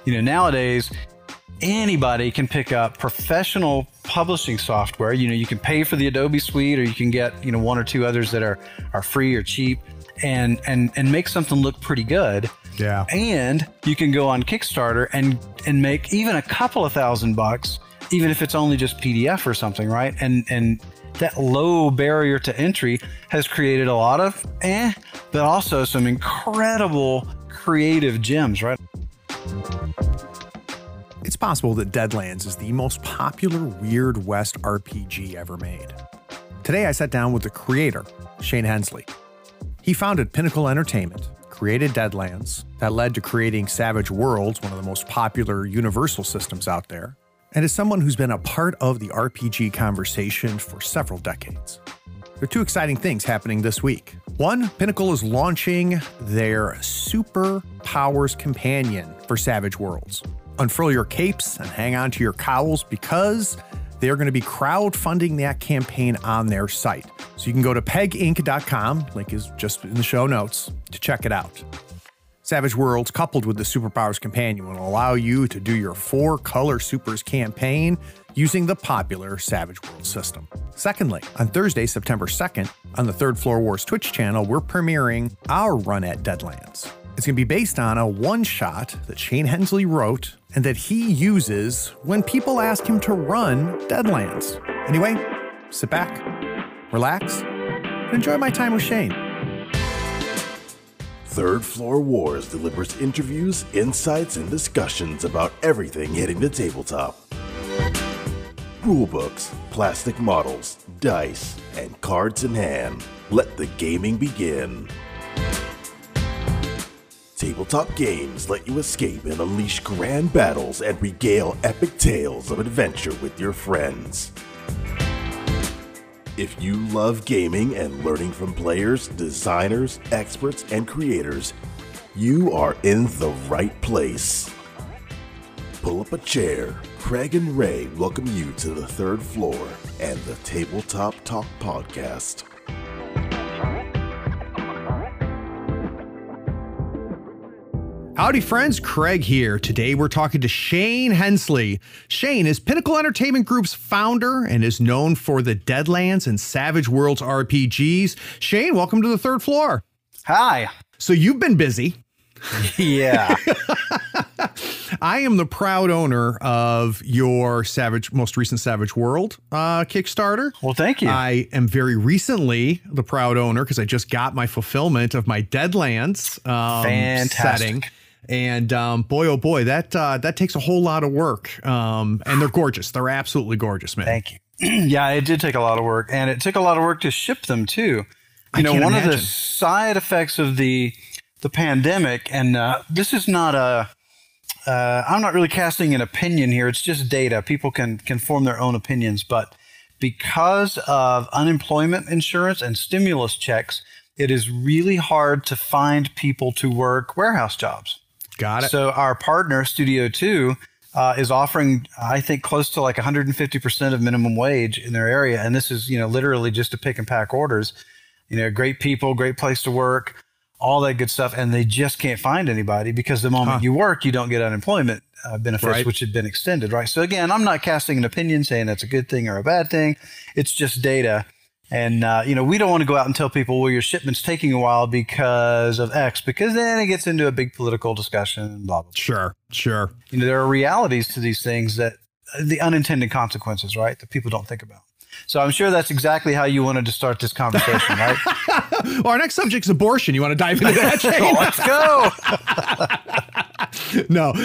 Nowadays, anybody can pick up professional publishing software. You can pay for the Adobe Suite, or you can get, one or two others that are free or cheap, and make something look pretty good. Yeah. And you can go on Kickstarter and make even a couple of $1,000, even if it's only just PDF or something, right? And that low barrier to entry has created a lot of but also some incredible creative gems, right? It's possible that Deadlands is the most popular Weird West RPG ever made. Today I sat down with the creator, Shane Hensley. He founded Pinnacle Entertainment, created Deadlands, that led to creating Savage Worlds, one of the most popular Universal systems out there, and is someone who's been a part of the RPG conversation for several decades. There are two exciting things happening this week. One, Pinnacle is launching their Super Powers Companion for Savage Worlds. Unfurl your capes and hang on to your cowls, because they're going to be crowdfunding that campaign on their site. So you can go to peginc.com, link is just in the show notes, to check it out. Savage Worlds, coupled with the Superpowers Companion, will allow you to do your 4-color Supers campaign using the popular Savage Worlds system. Secondly, on Thursday, September 2nd, on the Third Floor Wars Twitch channel, we're premiering our run at Deadlands. It's going to be based on a one-shot that Shane Hensley wrote and that he uses when people ask him to run Deadlands. Anyway, sit back, relax, and enjoy my time with Shane. Third Floor Wars delivers interviews, insights, and discussions about everything hitting the tabletop. Rulebooks, plastic models, dice, and cards in hand. Let the gaming begin. Tabletop games let you escape and unleash grand battles and regale epic tales of adventure with your friends. If you love gaming and learning from players, designers, experts, and creators, you are in the right place. Pull up a chair. Craig and Ray welcome you to the third floor and the Tabletop Talk Podcast. Howdy friends, Craig here. Today we're talking to Shane Hensley. Shane is Pinnacle Entertainment Group's founder and is known for the Deadlands and Savage Worlds RPGs. Shane, welcome to the third floor. Hi. So you've been busy. Yeah. I am the proud owner of your most recent Savage World Kickstarter. Well, thank you. I am very recently the proud owner because I just got my fulfillment of my Deadlands Fantastic. setting. And boy, oh boy, that takes a whole lot of work. And they're gorgeous. They're absolutely gorgeous, man. Thank you. Yeah, it did take a lot of work, and it took a lot of work to ship them too. One of the side effects of the pandemic, and this is not I'm not really casting an opinion here. It's just data. People can form their own opinions, but because of unemployment insurance and stimulus checks, it is really hard to find people to work warehouse jobs. Got it. So our partner, Studio 2, is offering, I think, close to like 150% of minimum wage in their area. And this is, literally just to pick and pack orders. Great people, great place to work, all that good stuff. And they just can't find anybody because the moment you work, you don't get unemployment benefits, right, which had been extended, right? So again, I'm not casting an opinion saying that's a good thing or a bad thing. It's just data. And, we don't want to go out and tell people, well, your shipment's taking a while because of X, because then it gets into a big political discussion and blah, blah, blah. Sure. There are realities to these things, that the unintended consequences, right, that people don't think about. So I'm sure that's exactly how you wanted to start this conversation, right? Well, our next subject is abortion. You want to dive into that, Shane? Let's go. No,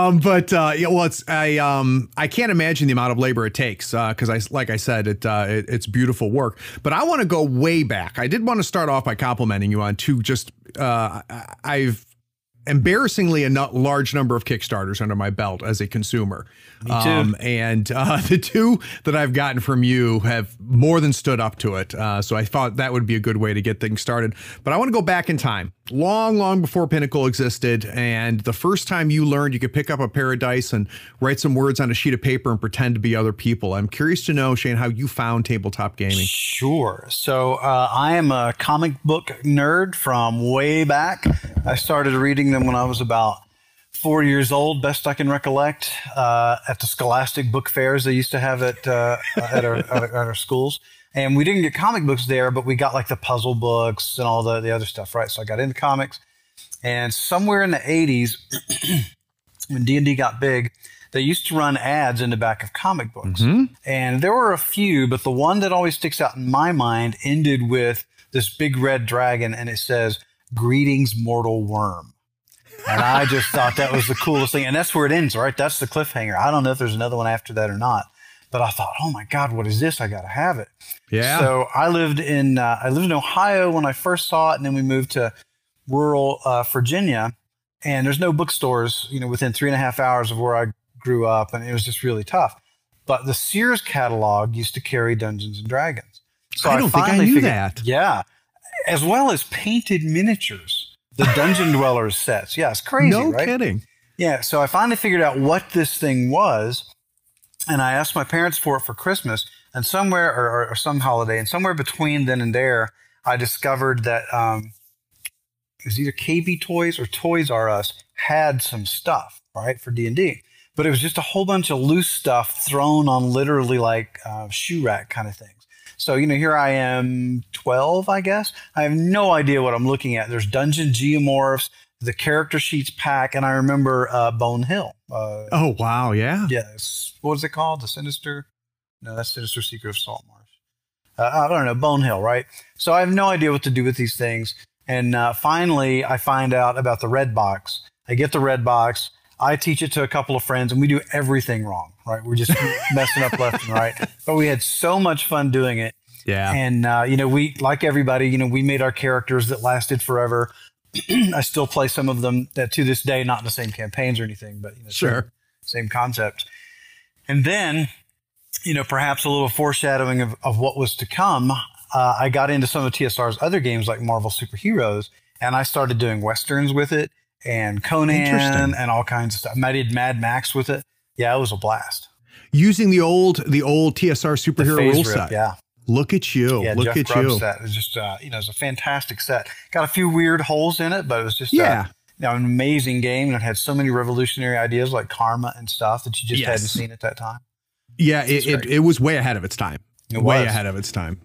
I can't imagine the amount of labor it takes because like I said, it's beautiful work. But I want to go way back. I did want to start off by complimenting you on I've embarrassingly a large number of Kickstarters under my belt as a consumer. Me too. And the two that I've gotten from you have more than stood up to it. So I thought that would be a good way to get things started. But I want to go back in time, long before Pinnacle existed. And the first time you learned you could pick up a pair of dice and write some words on a sheet of paper and pretend to be other people. I'm curious to know, Shane, how you found tabletop gaming. Sure. So I am a comic book nerd from way back. I started reading them when I was about 4 years old, best I can recollect, at the Scholastic book fairs they used to have at our schools. And we didn't get comic books there, but we got like the puzzle books and all the other stuff, right? So I got into comics. And somewhere in the 80s, when D&D got big, they used to run ads in the back of comic books. And there were a few, but the one that always sticks out in my mind ended with this big red dragon, and it says, "Greetings, mortal worm." And I just thought that was the coolest thing. And that's where it ends, right? That's the cliffhanger. I don't know if there's another one after that or not. But I thought, oh my God, what is this? I got to have it. Yeah. So I lived in Ohio when I first saw it, and then we moved to rural Virginia. And there's no bookstores, within 3.5 hours of where I grew up, and it was just really tough. But the Sears catalog used to carry Dungeons and Dragons. So I don't think I knew that. Yeah, as well as painted miniatures, the Dungeon Dwellers sets. Yeah, it's crazy, no right? kidding. Yeah, so I finally figured out what this thing was, and I asked my parents for it for Christmas, and somewhere, or some holiday, and somewhere between then and there, I discovered that it was either KB Toys or Toys R Us had some stuff, right, for D&D. But it was just a whole bunch of loose stuff thrown on literally like shoe rack kind of things. So, here I am, 12, I guess. I have no idea what I'm looking at. There's Dungeon Geomorphs, the character sheets pack, and I remember Bone Hill. Oh, wow, yeah. Yes. What was it called? The Sinister? No, that's Sinister Secret of Salt Marsh. I don't know, Bone Hill, right? So I have no idea what to do with these things. And finally, I find out about the red box. I get the red box. I teach it to a couple of friends, and we do everything wrong, right? We're just messing up left and right. But we had so much fun doing it. Yeah. And, we, like everybody, we made our characters that lasted forever. I still play some of them that to this day, not in the same campaigns or anything, but sure, same concepts. And then, perhaps a little foreshadowing of what was to come. I got into some of TSR's other games like Marvel Superheroes, and I started doing Westerns with it and Conan and all kinds of stuff. I did Mad Max with it. Yeah, it was a blast. Using the old TSR superhero rule set. Yeah. Look at you. Yeah, Look Jeff at Grubb's you. set. It was just, it was a fantastic set. Got a few weird holes in it, but it was just an amazing game. And it had so many revolutionary ideas like karma and stuff that you just hadn't seen at that time. Yeah, it was way ahead of its time. Way ahead of its time.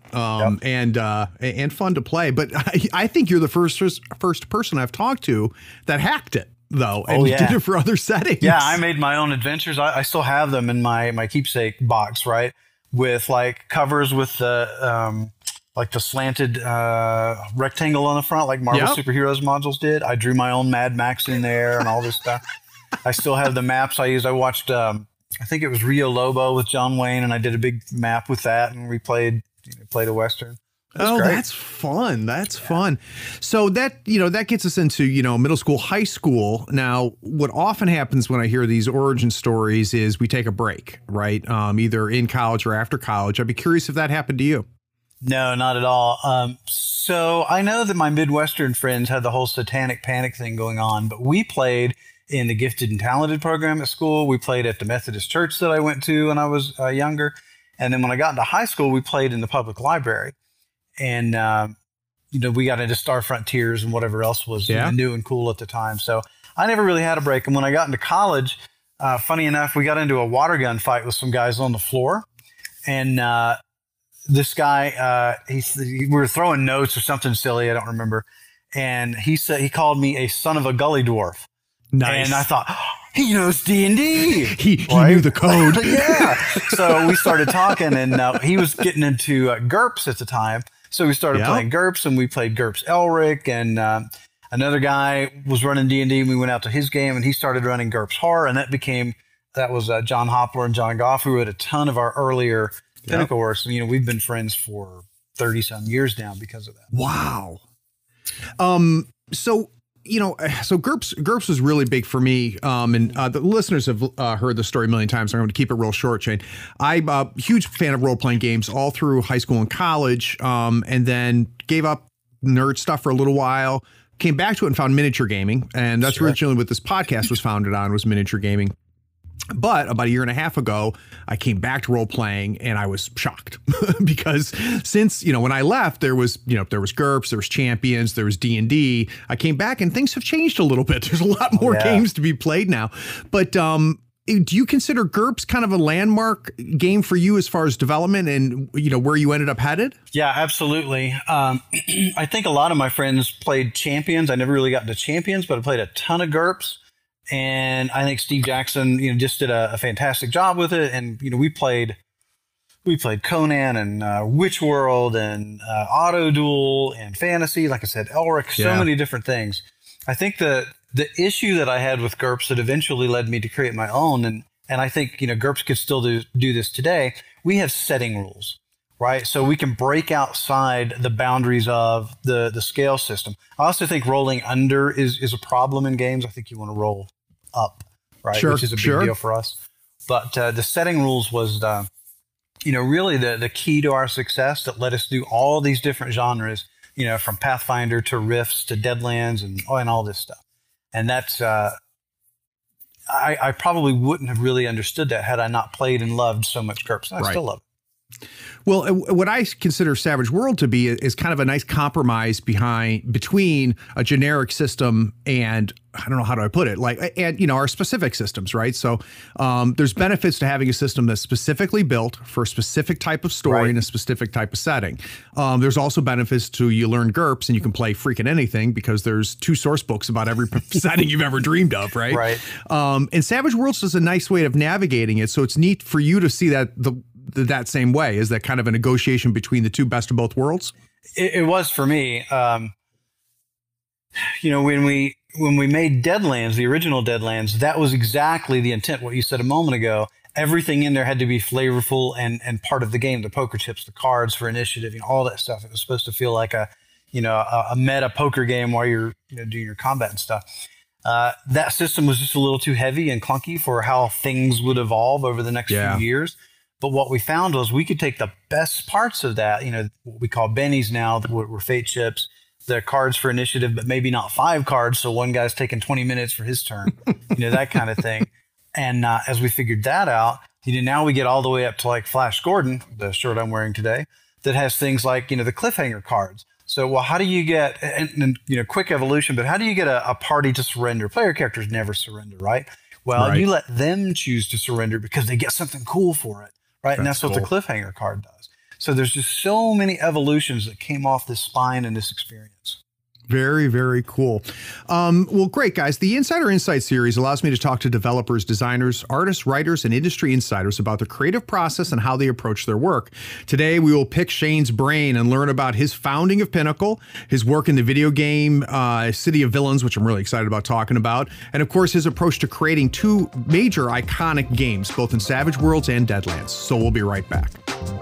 And fun to play. But I think you're the first person I've talked to that hacked it, though, and did it for other settings. Yeah, I made my own adventures. I still have them in my keepsake box, right? With like covers with the like the slanted rectangle on the front, like Marvel Superheroes modules did. I drew my own Mad Max in there and all this stuff. I still have the maps I used. I watched, I think it was Rio Lobo with John Wayne, and I did a big map with that, and we played a Western. That's fun. That's fun. So that gets us into, middle school, high school. Now, what often happens when I hear these origin stories is we take a break, right? Either in college or after college. I'd be curious if that happened to you. No, not at all. So I know that my Midwestern friends had the whole satanic panic thing going on, but we played in the gifted and talented program at school. We played at the Methodist church that I went to when I was younger. And then when I got into high school, we played in the public library. And, we got into Star Frontiers and whatever else was new and cool at the time. So I never really had a break. And when I got into college, funny enough, we got into a water gun fight with some guys on the floor. And this guy, we were throwing notes or something silly, I don't remember. And he called me a son of a gully dwarf. Nice. And I thought, he knows D&D. He knew the code. Yeah. So we started talking, and he was getting into GURPS at the time. So we started playing GURPS, and we played GURPS Elric, and another guy was running D&D, and we went out to his game, and he started running GURPS Horror, and that was John Hopler and John Goff, who wrote a ton of our earlier Pinnacle works. And, we've been friends for 30-some years now because of that. Wow. So GURPS was really big for me. And the listeners have heard the story a million times. So I'm going to keep it real short, Shane. I'm a huge fan of role-playing games all through high school and college, and then gave up nerd stuff for a little while, came back to it and found miniature gaming. And that's originally what this podcast was founded on, was miniature gaming. But about a year and a half ago, I came back to role playing and I was shocked because since, when I left, there was GURPS, there was Champions, there was D&D. I came back and things have changed a little bit. There's a lot more games to be played now. But do you consider GURPS kind of a landmark game for you as far as development and, where you ended up headed? Yeah, absolutely. I think a lot of my friends played Champions. I never really got into Champions, but I played a ton of GURPS. And I think Steve Jackson, just did a fantastic job with it. And, we played Conan and Witch World and Auto Duel and Fantasy, like I said, Elric, so many different things. I think the issue that I had with GURPS that eventually led me to create my own, and I think, GURPS could still do this today, we have setting rules, right? So we can break outside the boundaries of the scale system. I also think rolling under is a problem in games. I think you want to roll up, right? Sure, which is a big deal for us. But the setting rules was, really the key to our success that let us do all these different genres, from Pathfinder to Rifts to Deadlands and all this stuff. And that's, I probably wouldn't have really understood that had I not played and loved so much GURPS. And I still love it. Well, what I consider Savage World to be is kind of a nice compromise between a generic system and, I don't know, how do I put it? Our specific systems, right? So there's benefits to having a system that's specifically built for a specific type of story and a specific type of setting. There's also benefits to you learn GURPS and you can play freaking anything because there's 2 source books about every setting you've ever dreamed of, right? Right. And Savage Worlds is a nice way of navigating it. So it's neat for you to see that that same way. Is that kind of a negotiation between the two best of both worlds? It was for me. When we made Deadlands, the original Deadlands, that was exactly the intent, what you said a moment ago. Everything in there had to be flavorful and part of the game, the poker chips, the cards for initiative, all that stuff. It was supposed to feel like a meta poker game while you're doing your combat and stuff. That system was just a little too heavy and clunky for how things would evolve over the next few years. But what we found was we could take the best parts of that, what we call bennies now, that were fate chips, the cards for initiative, but maybe not 5 cards. So one guy's taking 20 minutes for his turn, that kind of thing. And as we figured that out, now we get all the way up to like Flash Gordon, the shirt I'm wearing today, that has things like, the cliffhanger cards. So, well, how do you get, and quick evolution, but how do you get a party to surrender? Player characters never surrender, right? Well, you let them choose to surrender because they get something cool for it. Right. And that's what the cliffhanger card does. So there's just so many evolutions that came off this spine and this experience. Very, very cool. Well, great, guys. The Insider Insight series allows me to talk to developers, designers, artists, writers, and industry insiders about the creative process and how they approach their work. Today, we will pick Shane's brain and learn about his founding of Pinnacle, his work in the video game City of Villains, which I'm really excited about talking about, and of course, his approach to creating 2 major iconic games, both in Savage Worlds and Deadlands. So we'll be right back.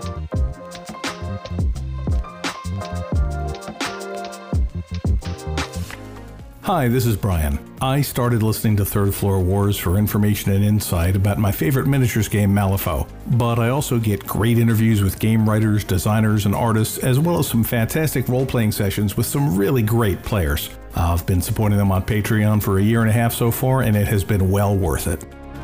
Hi, this is Brian. I started listening to Third Floor Wars for information and insight about my favorite miniatures game, Malifaux. But I also get great interviews with game writers, designers, and artists, as well as some fantastic role-playing sessions with some really great players. I've been supporting them on Patreon for a year and a half so far, and it has been well worth it.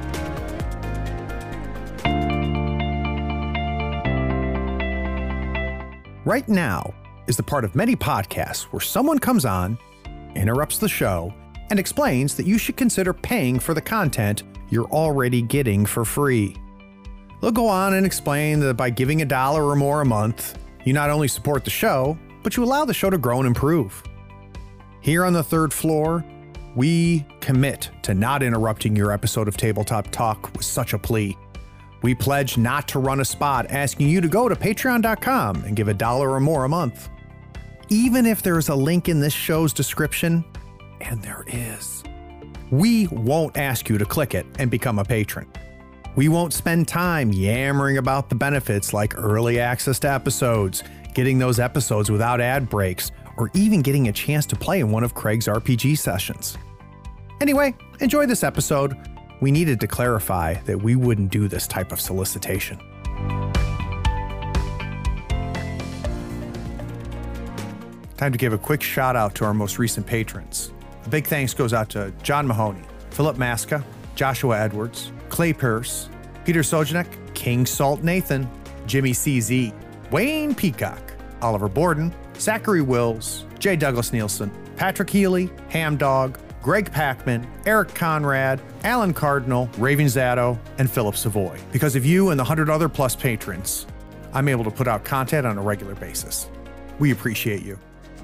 Right Now is the part of many podcasts where someone comes on, interrupts the show, and explains that you should consider paying for the content you're already getting for free. They'll go on and explain that by giving $1 or more a month, you not only support the show, but you allow the show to grow and improve. Here on the Third Floor, we commit to not interrupting your episode of Tabletop Talk with such a plea. We pledge not to run a spot asking you to go to patreon.com and give $1 or more a month. Even if there's a link in this show's description, and there is, we won't ask you to click it and become a patron. We won't spend time yammering about the benefits like early access to episodes, getting those episodes without ad breaks, or even getting a chance to play in one of Craig's RPG sessions. Anyway, enjoy this episode. We needed to clarify that we wouldn't do this type of solicitation. Time to give a quick shout out to our most recent patrons. A big thanks goes out to John Mahoney, Philip Masca, Joshua Edwards, Clay Pierce, Peter Sojanek, King Salt Nathan, Jimmy CZ, Wayne Peacock, Oliver Borden, Zachary Wills, J. Douglas Nielsen, Patrick Healy, Ham Dog, Greg Packman, Eric Conrad, Alan Cardinal, Raven Zato, and Philip Savoy. Because of you and the 100 other plus patrons, I'm able to put out content on a regular basis. We appreciate you.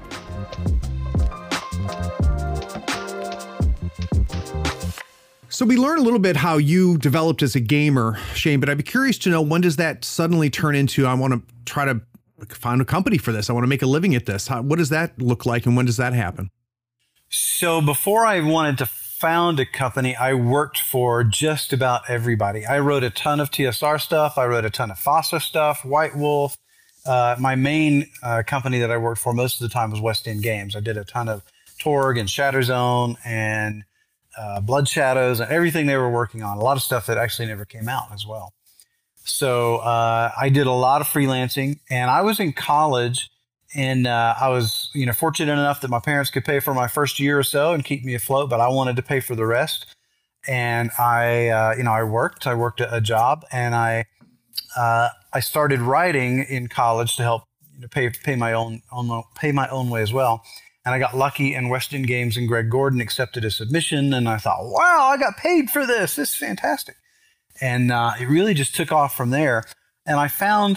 So we learned a little bit how you developed as a gamer, Shane, but I'd be curious to know, when does that suddenly turn into, I want to try to find a company for this, I want to make a living at this? What does that look like, and when does that happen? So before I wanted to found a company, I worked for just about everybody. I wrote a ton of TSR stuff. I wrote a ton of FASA stuff, White Wolf. My main company that I worked for most of the time was West End Games. I did a ton of Torg and Shatterzone and Blood Shadows and everything they were working on. A lot of stuff that actually never came out as well. So I did a lot of freelancing, and I was in college, and I was, fortunate enough that my parents could pay for my first year or so and keep me afloat, but I wanted to pay for the rest. And I worked a job, and I started writing in college to help pay my own way as well. And I got lucky, and West End Games and Greg Gordon accepted a submission, and I thought, wow, I got paid for this. This is fantastic. And it really just took off from there. And I found,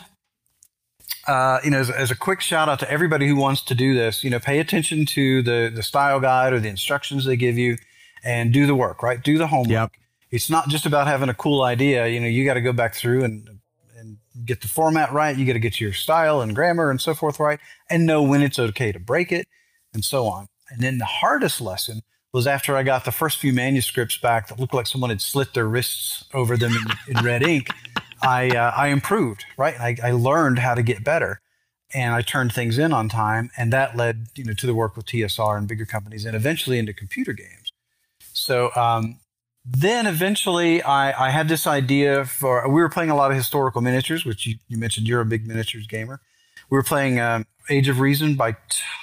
as a quick shout out to everybody who wants to do this, pay attention to the style guide or the instructions they give you, and do the work, right? Do the homework. Yep. It's not just about having a cool idea. You got to go back through and get the format right. You got to get your style and grammar and so forth right, and know when it's okay to break it, and so on. And then the hardest lesson was after I got the first few manuscripts back that looked like someone had slit their wrists over them in red ink. I improved, right? I learned how to get better, and I turned things in on time, and that led to the work with TSR and bigger companies, and eventually into computer games. So then eventually I had this idea we were playing a lot of historical miniatures, which you mentioned you're a big miniatures gamer. We were playing Age of Reason by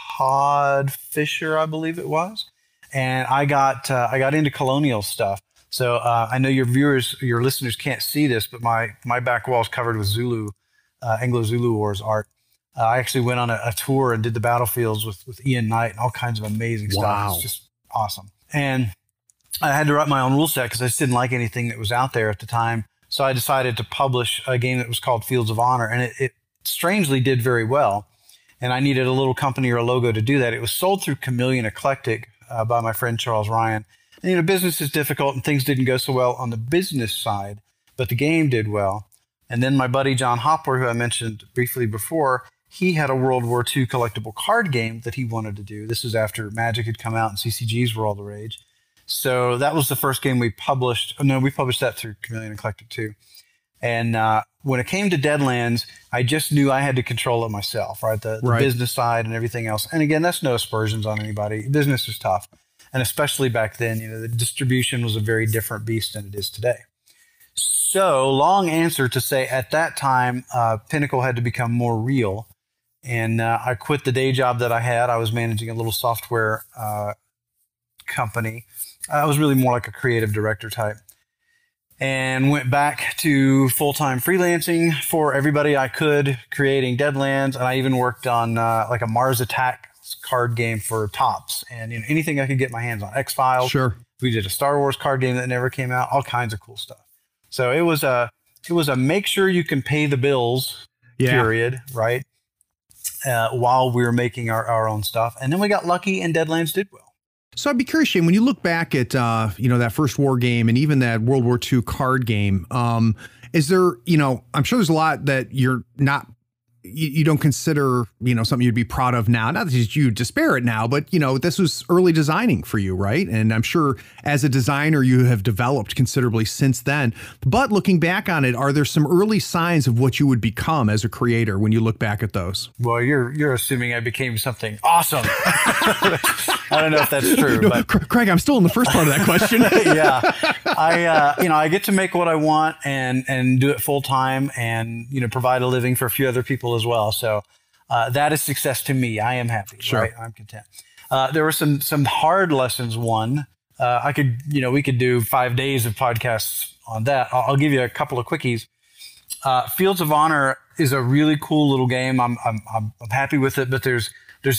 Todd Fisher, I believe it was. And I got into colonial stuff. So I know your listeners can't see this, but my back wall is covered with Zulu, Anglo-Zulu Wars art. I actually went on a tour and did the battlefields with Ian Knight and all kinds of amazing stuff. Wow. It's just awesome. And I had to write my own rule set because I just didn't like anything that was out there at the time. So I decided to publish a game that was called Fields of Honor, and it strangely did very well. And I needed a little company or a logo to do that. It was sold through Chameleon Eclectic by my friend Charles Ryan. And, business is difficult, and things didn't go so well on the business side, but the game did well. And then my buddy John Hopper, who I mentioned briefly before, he had a World War II collectible card game that he wanted to do. This is after Magic had come out and CCGs were all the rage. So that was the first game we published. Oh, no, we published that through Chameleon Eclectic too. And when it came to Deadlands, I just knew I had to control it myself, right? The business side and everything else. And again, that's no aspersions on anybody. Business is tough. And especially back then, the distribution was a very different beast than it is today. So long answer to say, at that time, Pinnacle had to become more real. And I quit the day job that I had. I was managing a little software company. I was really more like a creative director type. And went back to full-time freelancing for everybody I could, creating Deadlands. And I even worked on like a Mars Attack card game for Topps, and anything I could get my hands on. X-Files. Sure. We did a Star Wars card game that never came out. All kinds of cool stuff. So it was a make sure you can pay the bills period, right? While we were making our own stuff, and then we got lucky, and Deadlands did well. So I'd be curious, Shane, when you look back at, that first war game and even that World War II card game, is there, I'm sure there's a lot that you're not, you don't consider, something you'd be proud of now. Not that you despair it now, but, this was early designing for you, right? And I'm sure as a designer, you have developed considerably since then. But looking back on it, are there some early signs of what you would become as a creator when you look back at those? Well, you're assuming I became something awesome. I don't know if that's true. No, but Craig, I'm still in the first part of that question. Yeah. I get to make what I want and do it full time and, provide a living for a few other people as well. So that is success to me. I am happy. Sure. Right? I'm content. There were some hard lessons. One, we could do 5 days of podcasts on that. I'll give you a couple of quickies. Fields of Honor is a really cool little game. I'm happy with it, but there's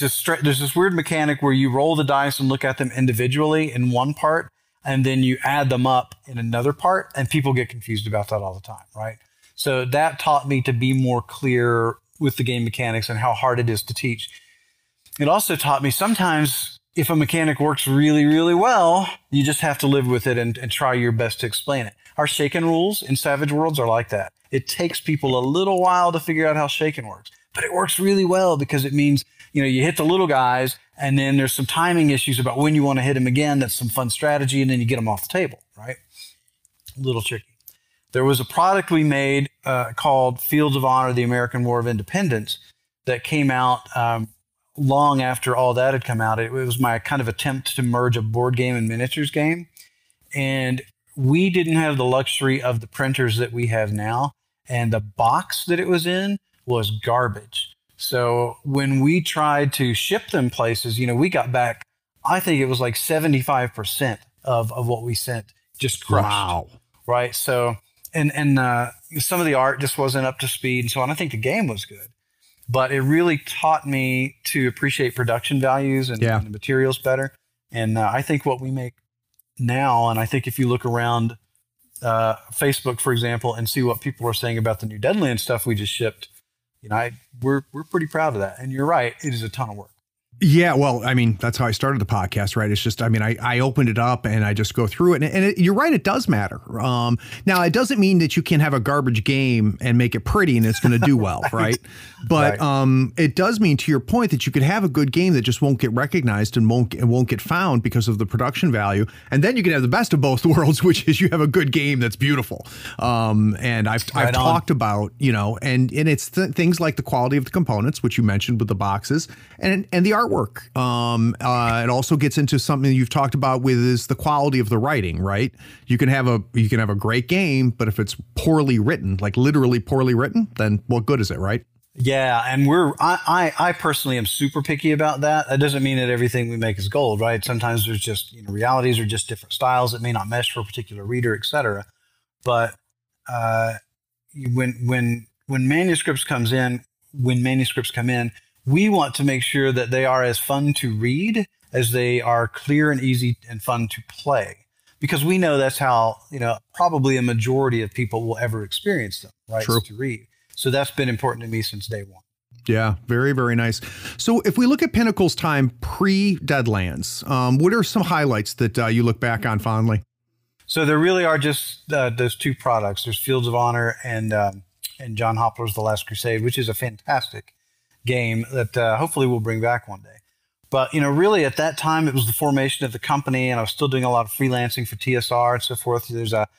this weird mechanic where you roll the dice and look at them individually in one part, and then you add them up in another part, and people get confused about that all the time, right? So that taught me to be more clear with the game mechanics and how hard it is to teach. It also taught me sometimes if a mechanic works really, really well, you just have to live with it and try your best to explain it. Our Shaken rules in Savage Worlds are like that. It takes people a little while to figure out how Shaken works, but it works really well because it means, you hit the little guys and then there's some timing issues about when you want to hit them again. That's some fun strategy, and then you get them off the table, right? A little tricky. There was a product we made called Fields of Honor, the American War of Independence, that came out long after all that had come out. It was my kind of attempt to merge a board game and miniatures game. And we didn't have the luxury of the printers that we have now. And the box that it was in was garbage. So when we tried to ship them places, we got back, I think it was like 75% of what we sent, just crushed. Wow. Right. So, and some of the art just wasn't up to speed and so on. I think the game was good, but it really taught me to appreciate production values and the materials better. And I think what we make now, and I think if you look around Facebook, for example, and see what people are saying about the new Deadlands stuff we just shipped, we're pretty proud of that. And you're right, it is a ton of work. Yeah, well, I mean, that's how I started the podcast, right? It's just, I opened it up and I just go through it. And you're right, it does matter. Now, it doesn't mean that you can have a garbage game and make it pretty and it's going to do well, right? But it does mean, to your point, that you could have a good game that just won't get recognized and won't get found because of the production value. And then you can have the best of both worlds, which is you have a good game that's beautiful. And I've talked about, and it's things like the quality of the components, which you mentioned with the boxes, and the artwork. It also gets into something you've talked about with is the quality of the writing, right? You can have a great game, but if it's poorly written, like literally poorly written, then what good is it, right? Yeah, and I personally am super picky about that. That doesn't mean that everything we make is gold, right? Sometimes there's just realities are just different styles that may not mesh for a particular reader, etc. But when manuscripts come in, we want to make sure that they are as fun to read as they are clear and easy and fun to play, because we know that's how probably a majority of people will ever experience them, right? True. To read. So that's been important to me since day one. Yeah, very, very nice. So if we look at Pinnacle's time pre-Deadlands, what are some highlights that you look back on fondly? So there really are just those two products. There's Fields of Honor and John Hopler's The Last Crusade, which is a fantastic game that hopefully we'll bring back one day. But, really at that time, it was the formation of the company, and I was still doing a lot of freelancing for TSR and so forth. There's a,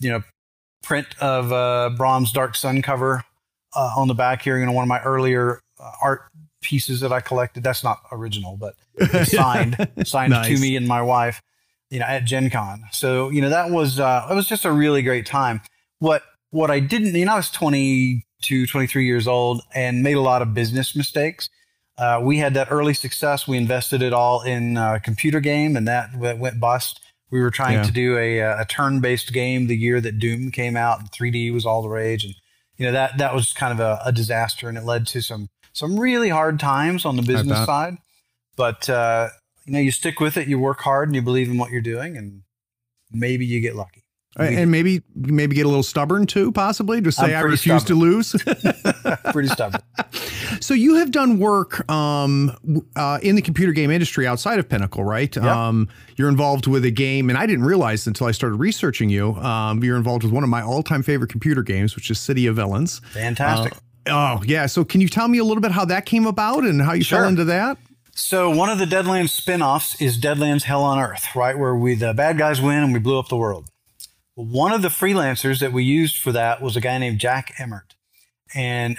print of Brahms' Dark Sun cover on the back here, one of my earlier art pieces that I collected. That's not original, but it's signed nice. To me and my wife, at Gen Con. So, that was, it was just a really great time. What I didn't, I was 22, 23 years old and made a lot of business mistakes. We had that early success. We invested it all in a computer game, and that went bust. We were trying to do a turn-based game the year that Doom came out, and 3D was all the rage. And that was kind of a disaster, and it led to some really hard times on the business side. But you stick with it, you work hard, and you believe in what you're doing, and maybe you get lucky. And maybe get a little stubborn too, possibly, to say I refuse to lose. Pretty stubborn. So you have done work in the computer game industry outside of Pinnacle, right? Yep. You're involved with a game, and I didn't realize until I started researching you, you're involved with one of my all-time favorite computer games, which is City of Villains. Fantastic. Oh, yeah. So can you tell me a little bit how that came about and how you fell into that? So one of the Deadlands spin-offs is Deadlands Hell on Earth, right? Where the bad guys win and we blew up the world. One of the freelancers that we used for that was a guy named Jack Emmert. And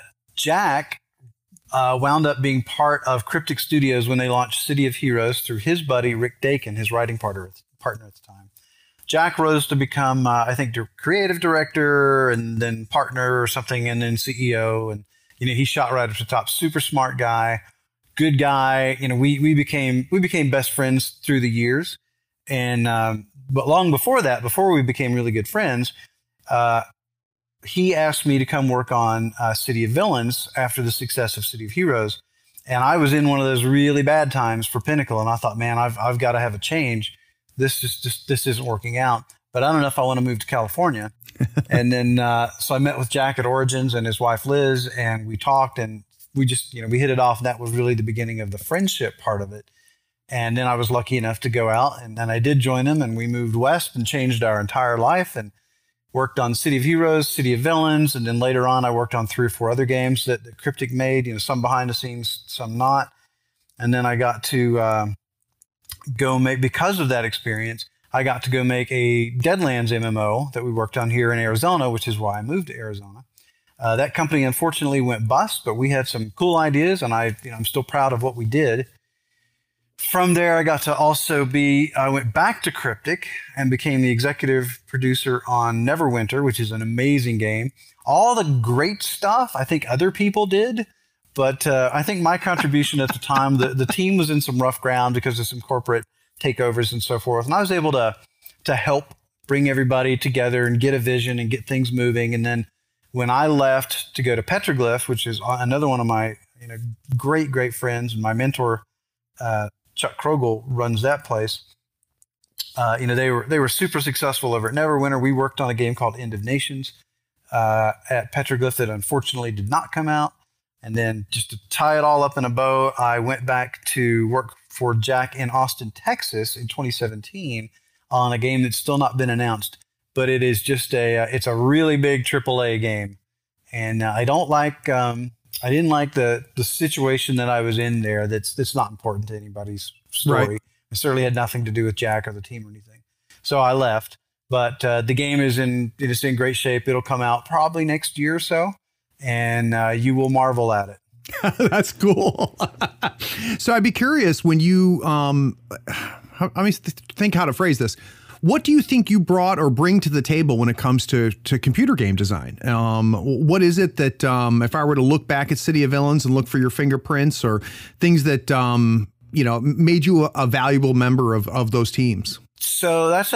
Jack wound up being part of Cryptic Studios when they launched City of Heroes through his buddy, Rick Dakin, his writing partner at the time. Jack rose to become, I think, creative director and then partner or something, and then CEO. And, he shot right up to the top. Super smart guy, good guy. We became best friends through the years. And but long before that, before we became really good friends, he asked me to come work on City of Villains after the success of City of Heroes. And I was in one of those really bad times for Pinnacle, and I thought, man, I've got to have a change. This isn't working out. But I don't know if I want to move to California. And then so I met with Jack at Origins and his wife Liz, and we talked, and we just we hit it off. And that was really the beginning of the friendship part of it. And then I was lucky enough to go out, and then I did join him, and we moved west and changed our entire life and worked on City of Heroes, City of Villains, and then later on I worked on 3 or 4 other games that Cryptic made, some behind the scenes, some not. And then I got to go make, because of that experience, I got to go make a Deadlands MMO that we worked on here in Arizona, which is why I moved to Arizona. That company unfortunately went bust, but we had some cool ideas, and I'm still proud of what we did. From there, I got to also I went back to Cryptic and became the executive producer on Neverwinter, which is an amazing game. All the great stuff I think other people did, but I think my contribution at the time, the team was in some rough ground because of some corporate takeovers and so forth. And I was able to help bring everybody together and get a vision and get things moving. And then when I left to go to Petroglyph, which is another one of my great friends and my mentor, Chuck Krogel runs that place. They were super successful over at Neverwinter. We worked on a game called End of Nations at Petroglyph that unfortunately did not come out. And then just to tie it all up in a bow, I went back to work for Jack in Austin, Texas in 2017 on a game that's still not been announced. But it is just it's a really big AAA game. And I didn't like the situation that I was in there. That's not important to anybody's story. Right. It certainly had nothing to do with Jack or the team or anything. So I left. But the game is in great shape. It'll come out probably next year or so, and you will marvel at it. That's cool. So I'd be curious when you think how to phrase this. What do you think you brought or bring to the table when it comes to computer game design? What is it that if I were to look back at City of Villains and look for your fingerprints or things that made you a valuable member of those teams? So that's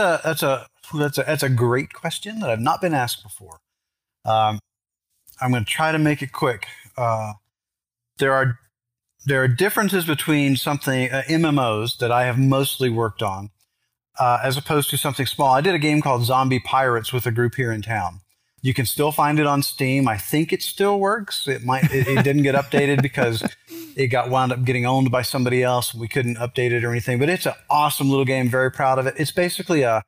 a great question that I've not been asked before. I'm going to try to make it quick. There are differences between something MMOs that I have mostly worked on. As opposed to something small. I did a game called Zombie Pirates with a group here in town. You can still find it on Steam. I think it still works. It didn't get updated because it wound up getting owned by somebody else. We couldn't update it or anything, but it's an awesome little game. Very proud of it. It's basically a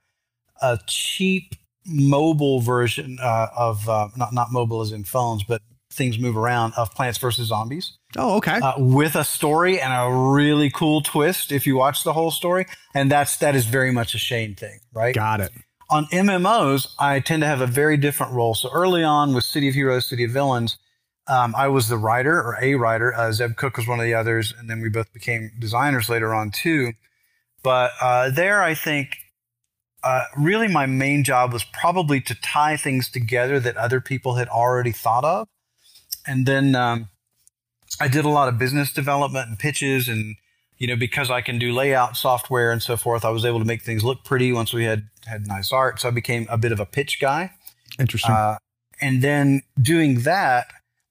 cheap mobile version of not mobile as in phones, but things move around, of Plants vs. Zombies. Oh, okay. With a story and a really cool twist if you watch the whole story. And that is very much a Shane thing, right? Got it. On MMOs, I tend to have a very different role. So early on with City of Heroes, City of Villains, I was the writer or a writer. Zeb Cook was one of the others. And then we both became designers later on too. But there, I think, really my main job was probably to tie things together that other people had already thought of. And then I did a lot of business development and pitches, and because I can do layout software and so forth, I was able to make things look pretty once we had nice art. So I became a bit of a pitch guy. Interesting. And then doing that,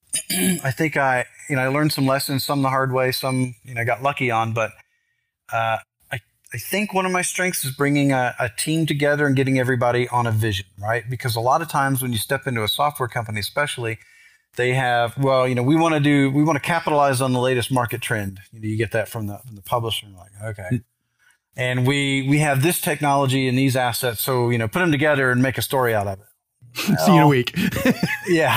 I think I learned some lessons, some the hard way, some I got lucky on. But I think one of my strengths is bringing a team together and getting everybody on a vision, right? Because a lot of times when you step into a software company, especially, they have, we want to capitalize on the latest market trend. You get that from the publisher, and like, okay. And we have this technology and these assets, so put them together and make a story out of it. See you in a week. Yeah,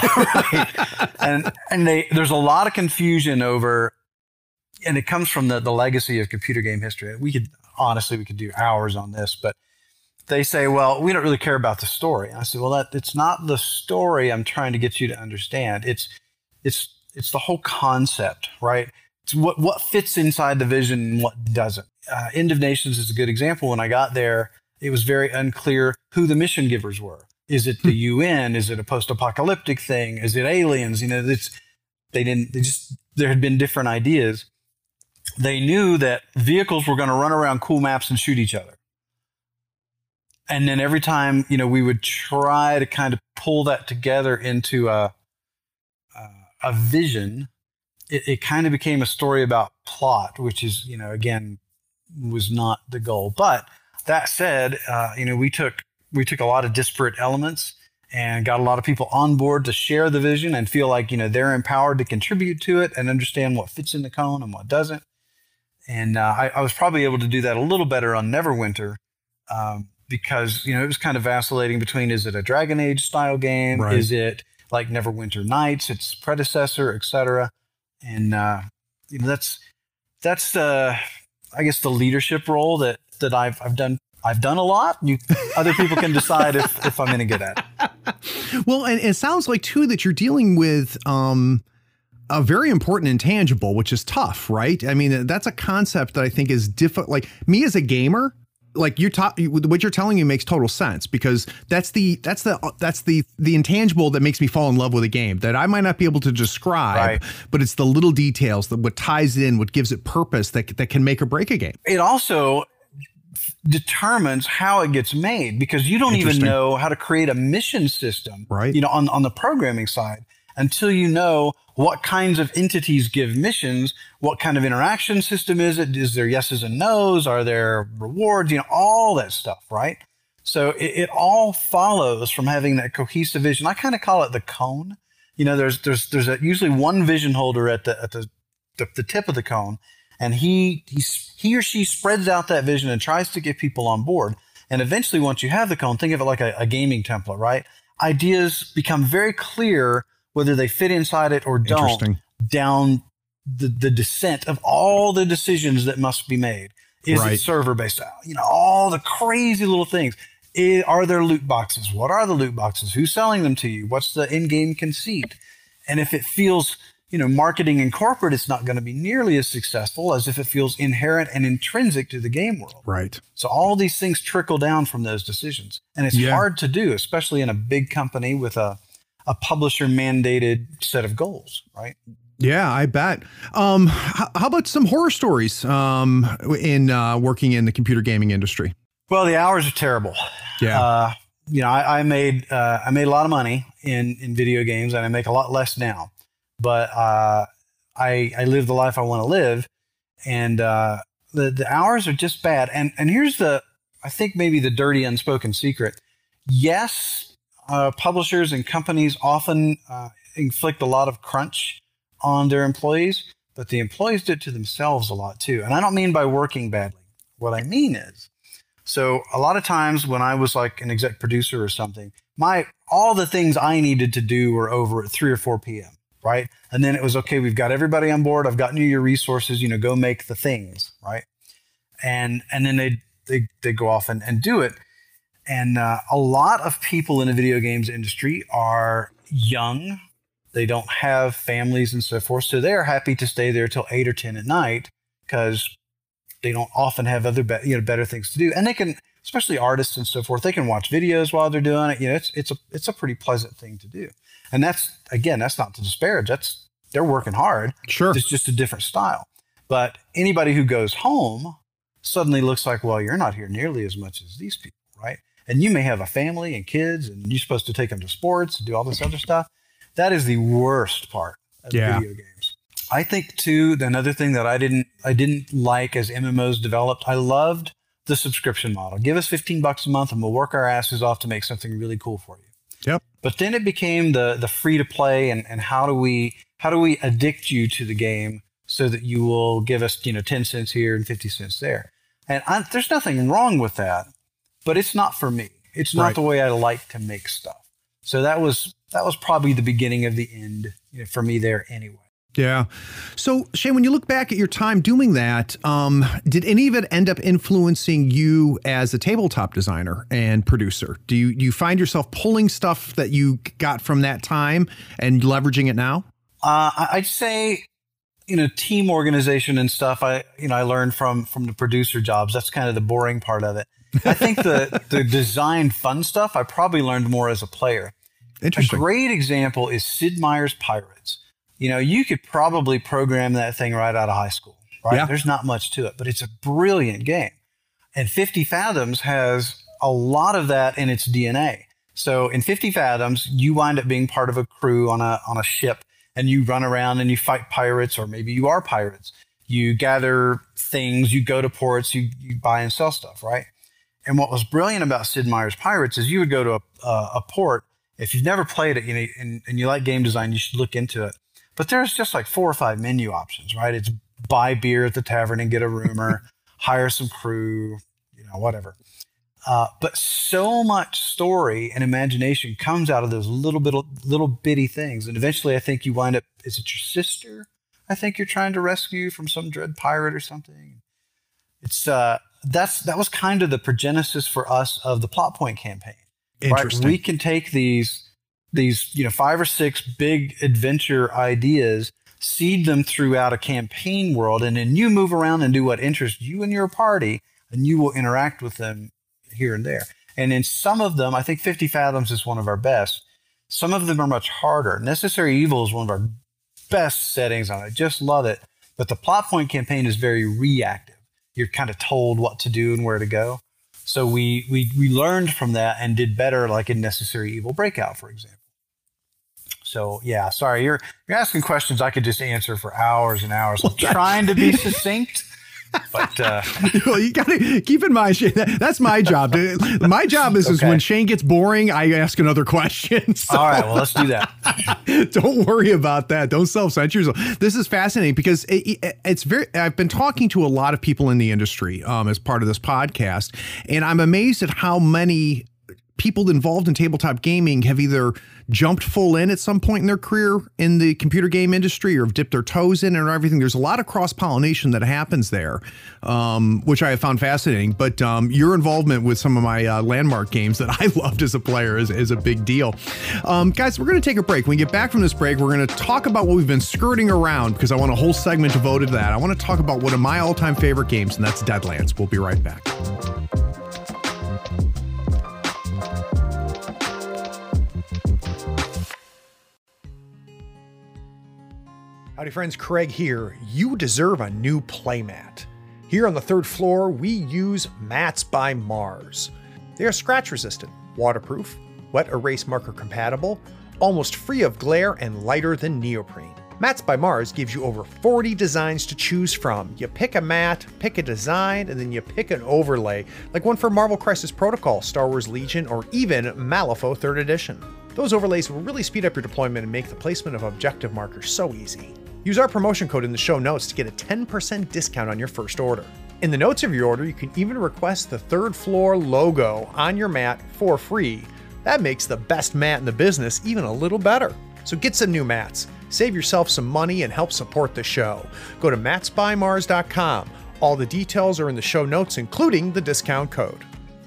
right. And there's a lot of confusion over, and it comes from the legacy of computer game history. We could do hours on this, but they say, well, we don't really care about the story. And I say, well, it's not the story I'm trying to get you to understand. It's the whole concept, right? It's what fits inside the vision and what doesn't. End of Nations is a good example. When I got there, it was very unclear who the mission givers were. Is it the UN? Is it a post-apocalyptic thing? Is it aliens? There had been different ideas. They knew that vehicles were going to run around cool maps and shoot each other. And then every time, we would try to kind of pull that together into a vision, it kind of became a story about plot, which is, again, was not the goal. But that said, we took a lot of disparate elements and got a lot of people on board to share the vision and feel like, they're empowered to contribute to it and understand what fits in the cone and what doesn't. And I was probably able to do that a little better on Neverwinter, because, it was kind of vacillating between, is it a Dragon Age style game? Right. Is it like Neverwinter Nights, its predecessor, etc.? And, that's the, I guess, the leadership role that I've done. I've done a lot. Other people can decide if I'm any good at it. Well, and it sounds like too that you're dealing with a very important intangible, which is tough, right? I mean, that's a concept that I think is difficult. Like me as a gamer, like what you're telling me makes total sense, because that's the intangible that makes me fall in love with a game that I might not be able to describe, right. But it's the little details that what ties it in, what gives it purpose that can make or break a game. It also determines how it gets made, because you don't even know how to create a mission system, right? On the programming side, until you know what kinds of entities give missions, what kind of interaction system is it? Is there yeses and nos? Are there rewards? All that stuff, right? So it all follows from having that cohesive vision. I kind of call it the cone. There's usually one vision holder at the tip of the cone, and he or she spreads out that vision and tries to get people on board. And eventually, once you have the cone, think of it like a gaming template, right? Ideas become very clear whether they fit inside it or don't, down the descent of all the decisions that must be made. Is it server-based? All the crazy little things. Are there loot boxes? What are the loot boxes? Who's selling them to you? What's the in-game conceit? And if it feels, marketing and corporate, it's not going to be nearly as successful as if it feels inherent and intrinsic to the game world. Right. So all these things trickle down from those decisions. And it's hard to do, especially in a big company with a publisher mandated set of goals, right? Yeah, I bet. How about some horror stories in working in the computer gaming industry? Well, the hours are terrible. Yeah. I made a lot of money in video games, and I make a lot less now. But I live the life I want to live, and the hours are just bad. And here's I think maybe the dirty unspoken secret. Yes. Publishers and companies often inflict a lot of crunch on their employees, but the employees do it to themselves a lot too. And I don't mean by working badly. What I mean is, so a lot of times when I was like an exec producer or something, all the things I needed to do were over at 3 or 4 p.m., right? And then it was, okay, we've got everybody on board. I've gotten you your resources, go make the things, right? And then they go off and do it. And a lot of people in the video games industry are young. They don't have families and so forth. So they're happy to stay there till 8 or 10 at night because they don't often have other better things to do. And they can, especially artists and so forth, they can watch videos while they're doing it. It's a pretty pleasant thing to do. And that's not to disparage. They're working hard. Sure. It's just a different style. But anybody who goes home suddenly looks like, well, you're not here nearly as much as these people, right? And you may have a family and kids, and you're supposed to take them to sports and do all this other stuff. That is the worst part of video games. I think too, another thing that I didn't like as MMOs developed, I loved the subscription model. Give us $15 a month and we'll work our asses off to make something really cool for you. Yep. But then it became the free to play and how do we addict you to the game so that you will give us 10 cents here and 50 cents there. And there's nothing wrong with that. But it's not for me. It's not the way I like to make stuff. So that was probably the beginning of the end for me there anyway. Yeah. So Shane, when you look back at your time doing that, did any of it end up influencing you as a tabletop designer and producer? Do you find yourself pulling stuff that you got from that time and leveraging it now? I'd say, team organization and stuff. I learned from the producer jobs. That's kind of the boring part of it. I think the design fun stuff, I probably learned more as a player. Interesting. A great example is Sid Meier's Pirates. You could probably program that thing right out of high school, right? Yeah. There's not much to it, but it's a brilliant game. And 50 Fathoms has a lot of that in its DNA. So in 50 Fathoms, you wind up being part of a crew on a ship, and you run around and you fight pirates, or maybe you are pirates. You gather things, you go to ports, you buy and sell stuff, right? And what was brilliant about Sid Meier's Pirates is you would go to a port. If you've never played it, and you like game design, you should look into it. But there's just like 4 or 5 menu options, right? It's buy beer at the tavern and get a roomer, hire some crew, whatever. But so much story and imagination comes out of those little bitty things. And eventually I think you wind up, is it your sister? I think you're trying to rescue from some dread pirate or something. It's, that was kind of the progenesis for us of the Plot Point campaign. Interesting. Right? We can take these 5 or 6 big adventure ideas, seed them throughout a campaign world, and then you move around and do what interests you and your party, and you will interact with them here and there. And in some of them, I think 50 Fathoms is one of our best. Some of them are much harder. Necessary Evil is one of our best settings on it. I just love it. But the Plot Point campaign is very reactive. You're kind of told what to do and where to go. So we learned from that and did better, like in Necessary Evil Breakout, for example. So yeah, sorry, you're asking questions I could just answer for hours and hours. I'm trying to be succinct. But well, you got to keep in mind, Shane, that's my job. My job is when Shane gets boring, I ask another question. So. All right, well, let's do that. Don't worry about that. Don't self-censor yourself. This is fascinating because it's very. I've been talking to a lot of people in the industry as part of this podcast, and I'm amazed at how many people involved in tabletop gaming have either jumped full in at some point in their career in the computer game industry or have dipped their toes in and everything. There's a lot of cross-pollination that happens there, which I have found fascinating. But your involvement with some of my landmark games that I loved as a player is a big deal. Guys, we're going to take a break. When we get back from this break, we're going to talk about what we've been skirting around because I want a whole segment devoted to that. I want to talk about one of my all-time favorite games, and that's Deadlands. We'll be right back. Howdy friends, Craig here. You deserve a new playmat. Here on the 3rd floor, we use Mats by Mars. They are scratch resistant, waterproof, wet erase marker compatible, almost free of glare, and lighter than neoprene. Mats by Mars gives you over 40 designs to choose from. You pick a mat, pick a design, and then you pick an overlay, like one for Marvel Crisis Protocol, Star Wars Legion, or even Malifaux 3rd Edition. Those overlays will really speed up your deployment and make the placement of objective markers so easy. Use our promotion code in the show notes to get a 10% discount on your first order. In the notes of your order, you can even request the 3rd floor logo on your mat for free. That makes the best mat in the business even a little better. So get some new mats, save yourself some money, and help support the show. Go to matsbymars.com. All the details are in the show notes, including the discount code.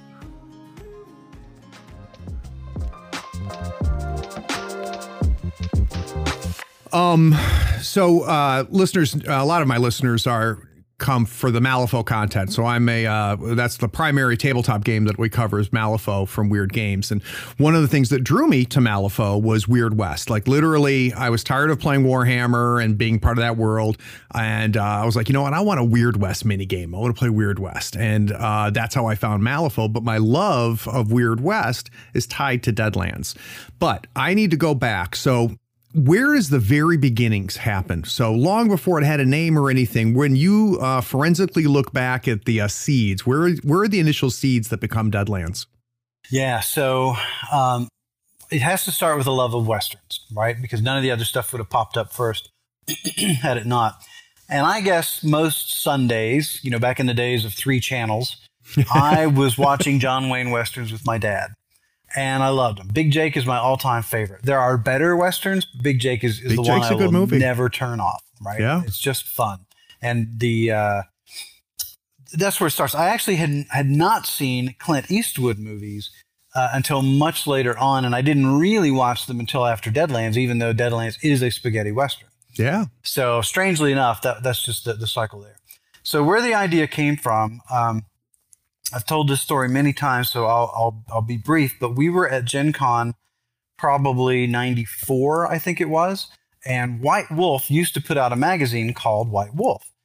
Listeners, a lot of my listeners come for the Malifaux content. So that's the primary tabletop game that we cover is Malifaux from Weird Games. And one of the things that drew me to Malifaux was Weird West. Like literally, I was tired of playing Warhammer and being part of that world. And I was like, you know what? I want a Weird West mini game. I want to play Weird West. And that's how I found Malifaux. But my love of Weird West is tied to Deadlands. But I need to go back. So where is the very beginnings happen? So long before it had a name or anything, when you forensically look back at the seeds, where are the initial seeds that become Deadlands? Yeah, so it has to start with a love of Westerns, right? Because none of the other stuff would have popped up first had it not. And I guess most Sundays, back in the days of 3 channels, I was watching John Wayne Westerns with my dad. And I loved him. Big Jake is my all-time favorite. There are better Westerns. Big Jake is the one I will never turn off, right? Yeah. It's just fun. And that's where it starts. I actually had not seen Clint Eastwood movies until much later on, and I didn't really watch them until after Deadlands, even though Deadlands is a spaghetti Western. Yeah. So strangely enough, that's just the cycle there. So where the idea came from, I've told this story many times, so I'll be brief, but we were at Gen Con probably 94, I think it was, and White Wolf used to put out a magazine called White Wolf.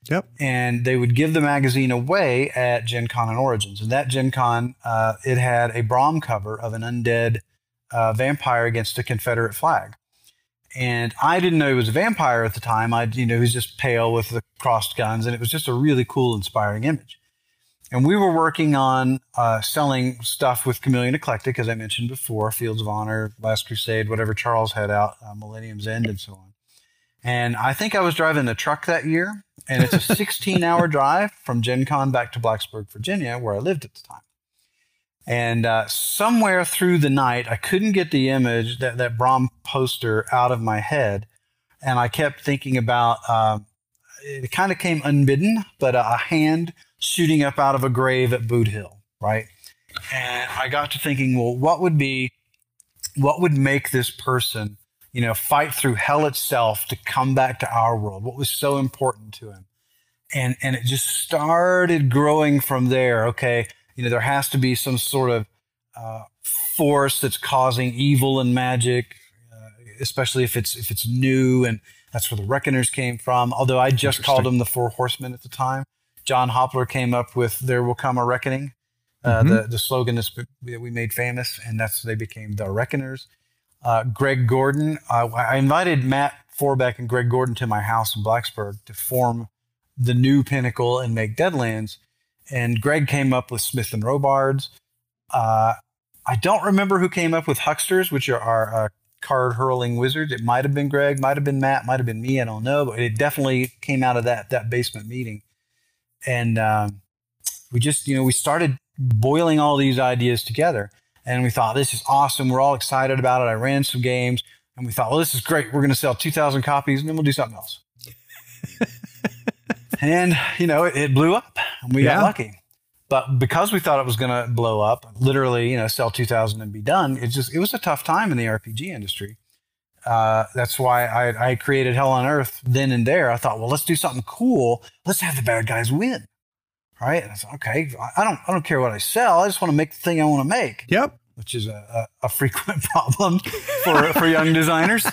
Yep. And they would give the magazine away at Gen Con and Origins. And that Gen Con, it had a Braum cover of an undead vampire against a Confederate flag. And I didn't know he was a vampire at the time. He was just pale with the crossed guns, and it was just a really cool, inspiring image. And we were working on selling stuff with Chameleon Eclectic, as I mentioned before, Fields of Honor, Last Crusade, whatever Charles had out, Millennium's End, and so on. And I think I was driving a truck that year, and it's a 16-hour drive from Gen Con back to Blacksburg, Virginia, where I lived at the time. And somewhere through the night, I couldn't get the image, that Braum poster, out of my head. And I kept thinking about, it kind of came unbidden, but a hand shooting up out of a grave at Boot Hill, right? And I got to thinking, well, what would make this person, fight through hell itself to come back to our world? What was so important to him? And it just started growing from there. Okay, there has to be some sort of force that's causing evil and magic, especially if it's new, and that's where the Reckoners came from. Although I just called them the Four Horsemen at the time. John Hoppler came up with "There Will Come a Reckoning," the slogan that we made famous, and they became the Reckoners. Greg Gordon, I invited Matt Forbeck and Greg Gordon to my house in Blacksburg to form the new Pinnacle and make Deadlands. And Greg came up with Smith and Robards. I don't remember who came up with Hucksters, which are our card hurling wizards. It might have been Greg, might have been Matt, might have been me. I don't know, but it definitely came out of that basement meeting. And we just, we started boiling all these ideas together. And we thought, this is awesome. We're all excited about it. I ran some games, and we thought, well, this is great. We're going to sell 2,000 copies, and then we'll do something else. And, it blew up, and we got lucky. But because we thought it was going to blow up, literally, sell 2,000 and be done, it was a tough time in the RPG industry. That's why I created Hell on Earth then and there. I thought, well, let's do something cool. Let's have the bad guys win. Right? And I said, okay, I don't care what I sell. I just want to make the thing I want to make. Yep. Which is a frequent problem for young designers.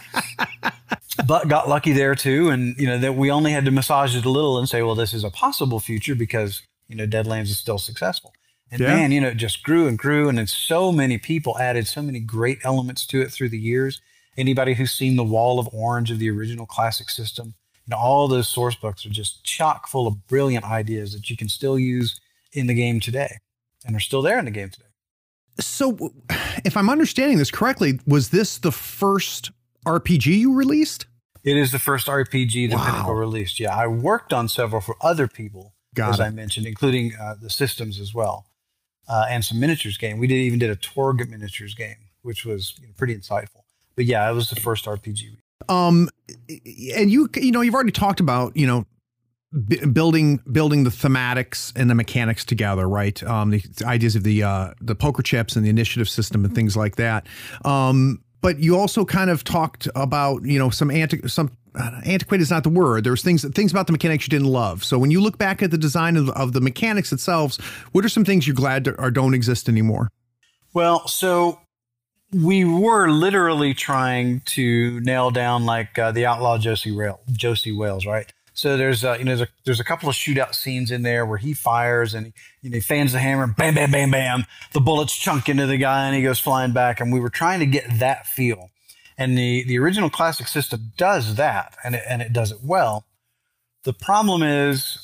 But got lucky there too. And, that we only had to massage it a little and say, well, this is a possible future because, Deadlands is still successful. And man, it just grew and grew. And then so many people added so many great elements to it through the years. Anybody who's seen the Wall of Orange of the original classic system, all those source books are just chock full of brilliant ideas that you can still use in the game today, and are still there in the game today. So if I'm understanding this correctly, was this the first RPG you released? It is the first RPG that Pinnacle released. Yeah, I worked on several for other people, I mentioned, including the systems as well, and some miniatures game. We even did a Torg miniatures game, which was pretty insightful. But yeah, it was the first RPG. And you've already talked about, building the thematics and the mechanics together, right? The ideas of the poker chips and the initiative system and things like that. But you also kind of talked about, some antiquated is not the word. There's things about the mechanics you didn't love. So when you look back at the design of the mechanics itself, what are some things you're glad or don't exist anymore? Well, so we were literally trying to nail down the outlaw Josie Wales, right? So there's a couple of shootout scenes in there where he fires and he fans the hammer, bam, bam, bam, bam. The bullets chunk into the guy and he goes flying back. And we were trying to get that feel. And the original classic system does that, and it does it well. The problem is,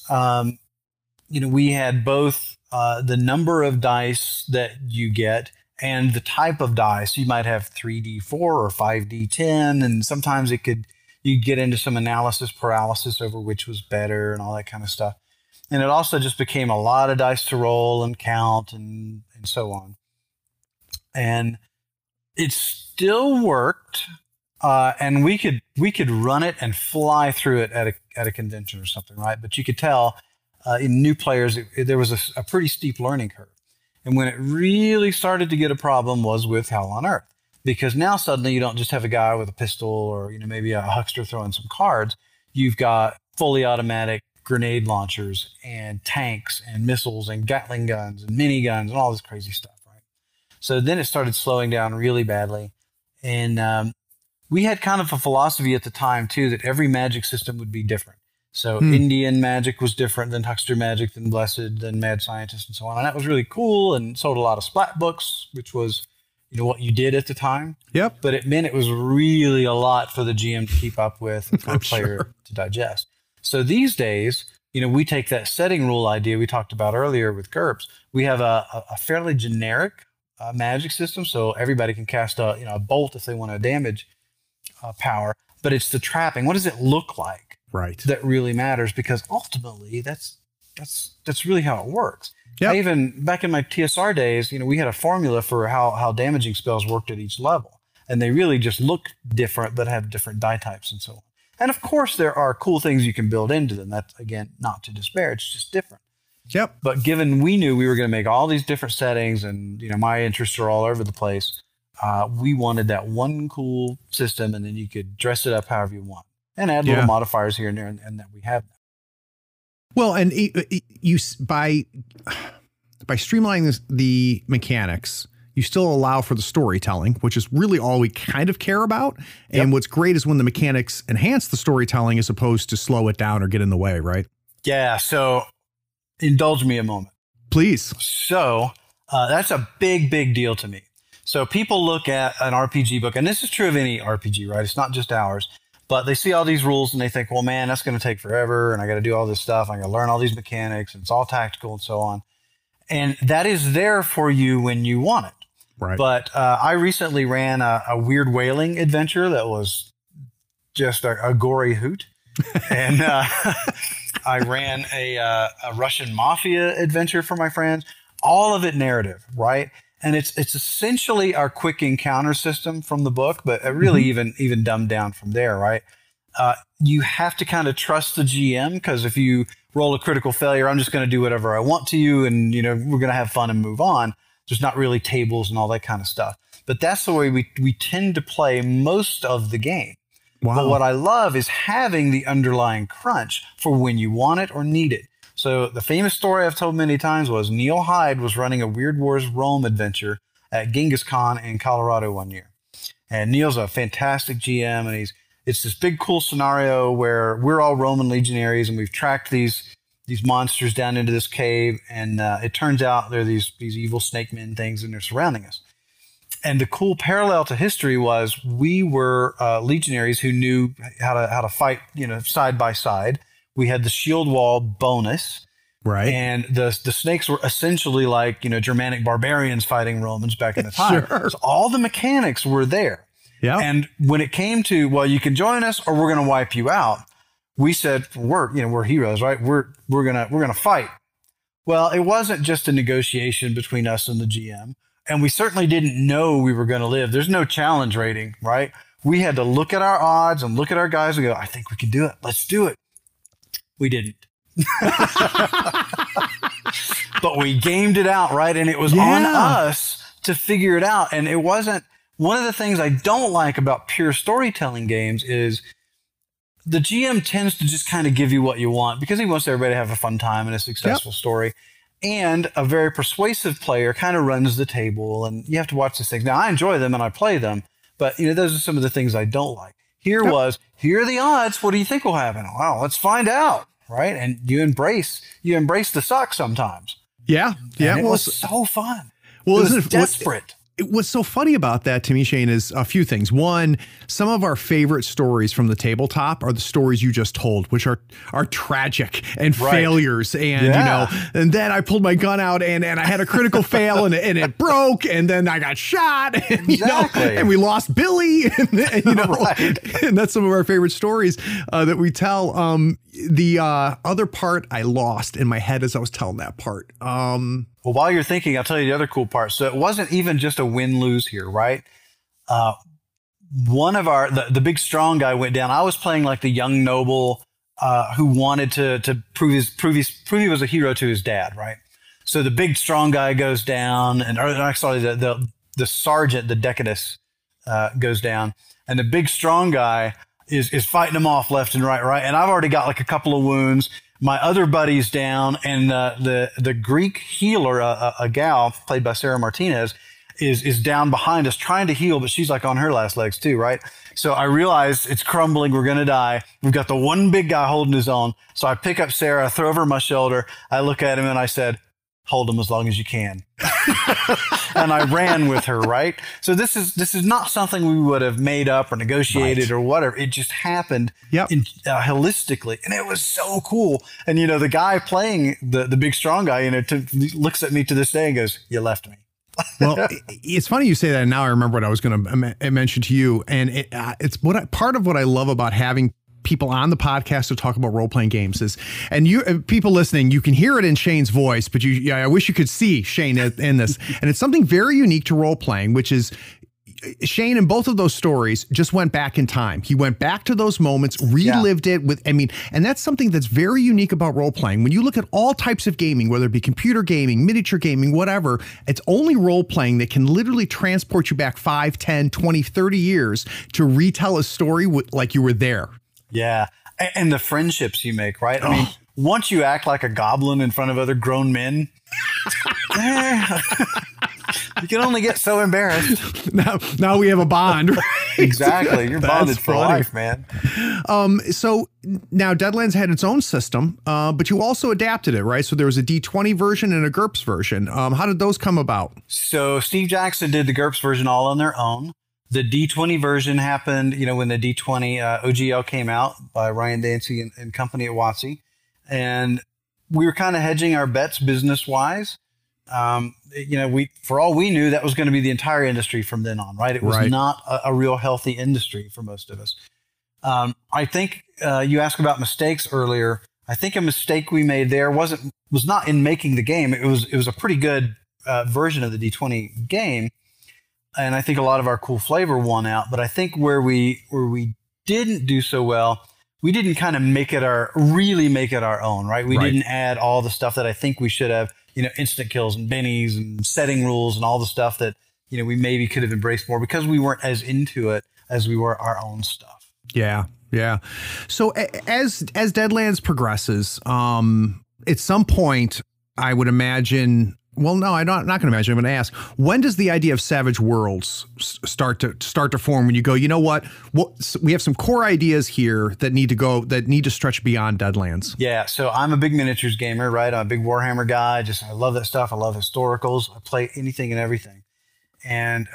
we had both the number of dice that you get and the type of dice. You might have 3D4 or 5D10, and sometimes you get into some analysis paralysis over which was better and all that kind of stuff. And it also just became a lot of dice to roll and count and so on. And it still worked, and we could run it and fly through it at a convention or something, right? But you could tell in new players there was a pretty steep learning curve. And when it really started to get a problem was with Hell on Earth, because now suddenly you don't just have a guy with a pistol or maybe a huckster throwing some cards. You've got fully automatic grenade launchers and tanks and missiles and Gatling guns and miniguns and all this crazy stuff, right? So then it started slowing down really badly. And we had kind of a philosophy at the time, too, that every Magic system would be different. So Indian magic was different than Huckster magic, than Blessed, than Mad Scientist, and so on. And that was really cool and sold a lot of splat books, which was, you know, what you did at the time. Yep. But it meant it was really a lot for the GM to keep up with and for a player to digest. So these days, you know, we take that setting rule idea we talked about earlier with GURPS. We have a fairly generic magic system, so everybody can cast a bolt if they want to damage power. But it's the trapping. What does it look like? Right. That really matters, because ultimately that's really how it works. Yep. I even back in my TSR days, you know, we had a formula for how damaging spells worked at each level, and they really just look different but have different die types and so on. And of course, there are cool things you can build into them. That's, again, not to despair. It's just different. Yep. But given we knew we were going to make all these different settings, and you know, my interests are all over the place, we wanted that one cool system, and then you could dress it up however you want and add little modifiers here and there, and that we have now. Well, and you by streamlining the mechanics, you still allow for the storytelling, which is really all we kind of care about. And what's great is when the mechanics enhance the storytelling as opposed to slow it down or get in the way, right? Yeah. So indulge me a moment, please. So that's a big deal to me. So people look at an RPG book, and this is true of any RPG, right? It's not just ours. But they see all these rules and they think, well, man, that's going to take forever, and I got to do all this stuff. I got to learn all these mechanics, and it's all tactical and so on. And that is there for you when you want it. Right. But I recently ran a weird whaling adventure that was just a gory hoot. And I ran a Russian mafia adventure for my friends. All of it narrative, right? And it's essentially our quick encounter system from the book, but really even dumbed down from there, right? You have to kind of trust the GM, because if you roll a critical failure, I'm just going to do whatever I want to you, and you know, we're going to have fun and move on. There's not really tables and all that kind of stuff. But that's the way we tend to play most of the game. Wow. But what I love is having the underlying crunch for when you want it or need it. So the famous story I've told many times was Neil Hyde was running a Weird Wars Rome adventure at Genghis Khan in Colorado one year. And Neil's a fantastic GM, and it's this big cool scenario where we're all Roman legionaries, and we've tracked these monsters down into this cave, and it turns out they're these evil snake men things, and they're surrounding us. And the cool parallel to history was we were legionaries who knew how to fight, you know, side by side. We had the shield wall bonus, right? And the snakes were essentially like, you know, Germanic barbarians fighting Romans back in the time. Sure. So all the mechanics were there. Yeah. And when it came to, well, you can join us or we're going to wipe you out, we said, we're heroes, right? We're gonna fight. Well, it wasn't just a negotiation between us and the GM, and we certainly didn't know we were going to live. There's no challenge rating, right? We had to look at our odds and look at our guys and go, I think we can do it. Let's do it. We didn't. But we gamed it out, right? And it was on us to figure it out. And it wasn't, one of the things I don't like about pure storytelling games is the GM tends to just kind of give you what you want because he wants everybody to have a fun time and a successful story. And a very persuasive player kind of runs the table, and you have to watch these things. Now, I enjoy them and I play them, but you know, those are some of the things I don't like. Here are the odds. What do you think will happen? Well, let's find out, right? And you embrace the suck sometimes. Yeah. And it was so fun. Well, it was desperate. What's so funny about that to me, Shane, is a few things. One, some of our favorite stories from the tabletop are the stories you just told, which are tragic and failures. And, you know, and then I pulled my gun out and I had a critical fail and it broke, and then I got shot and, you know, and we lost Billy and you know, and that's some of our favorite stories that we tell. The other part I lost in my head as I was telling that part. Well, while you're thinking, I'll tell you the other cool part. So it wasn't even just a win-lose here, right? One of the big strong guy went down. I was playing like the young noble who wanted to prove he was a hero to his dad, right? So the big strong guy goes down, and actually the sergeant, the Decatus, goes down, and the big strong guy is fighting him off left and right. And I've already got like a couple of wounds. My other buddy's down, and the Greek healer, a gal played by Sarah Martinez, is down behind us trying to heal, but she's like on her last legs too, right? So I realize it's crumbling. We're going to die. We've got the one big guy holding his own. So I pick up Sarah, I throw over my shoulder. I look at him and I said, hold him as long as you can. And I ran with her, right? So this is not something we would have made up or negotiated or whatever. It just happened holistically. And it was so cool. And, you know, the guy playing the big strong guy, you know, looks at me to this day and goes, you left me. Well, it's funny you say that. And now I remember what I was going to mention to you. And it's part of what I love about having people on the podcast to talk about role-playing games is, and you people listening, you can hear it in Shane's voice, but I wish you could see Shane in this. And it's something very unique to role-playing, which is Shane in both of those stories just went back in time. He went back to those moments, relived it with, and that's something that's very unique about role-playing. When you look at all types of gaming, whether it be computer gaming, miniature gaming, whatever, it's only role-playing that can literally transport you back 5, 10, 20, 30 years to retell a story like you were there. Yeah. And the friendships you make, right? I mean, once you act like a goblin in front of other grown men, you can only get so embarrassed. Now we have a bond. Right? Exactly. You're bonded for life, man. So now Deadlands had its own system, but you also adapted it, right? So there was a D20 version and a GURPS version. How did those come about? So Steve Jackson did the GURPS version all on their own. The D20 version happened, you know, when the D20 OGL came out by Ryan Dancy and company at WotC. And we were kind of hedging our bets business-wise. You know, for all we knew, that was going to be the entire industry from then on, right? It was not a real healthy industry for most of us. I think you asked about mistakes earlier. I think a mistake we made there was not in making the game. It was a pretty good version of the D20 game. And I think a lot of our cool flavor won out. But I think where we didn't do so well, we didn't kind of really make it our own, right? We didn't add all the stuff that I think we should have, you know, instant kills and bennies and setting rules and all the stuff that, you know, we maybe could have embraced more because we weren't as into it as we were our own stuff. Yeah. Yeah. So as Deadlands progresses, at some point, I would imagine. Well, no, I'm not going to imagine. I'm going to ask, when does the idea of Savage Worlds start to form? When you go, you know what, we have some core ideas here that need to stretch beyond Deadlands. Yeah. So I'm a big miniatures gamer, right? I'm a big Warhammer guy. I love that stuff. I love historicals. I play anything and everything. And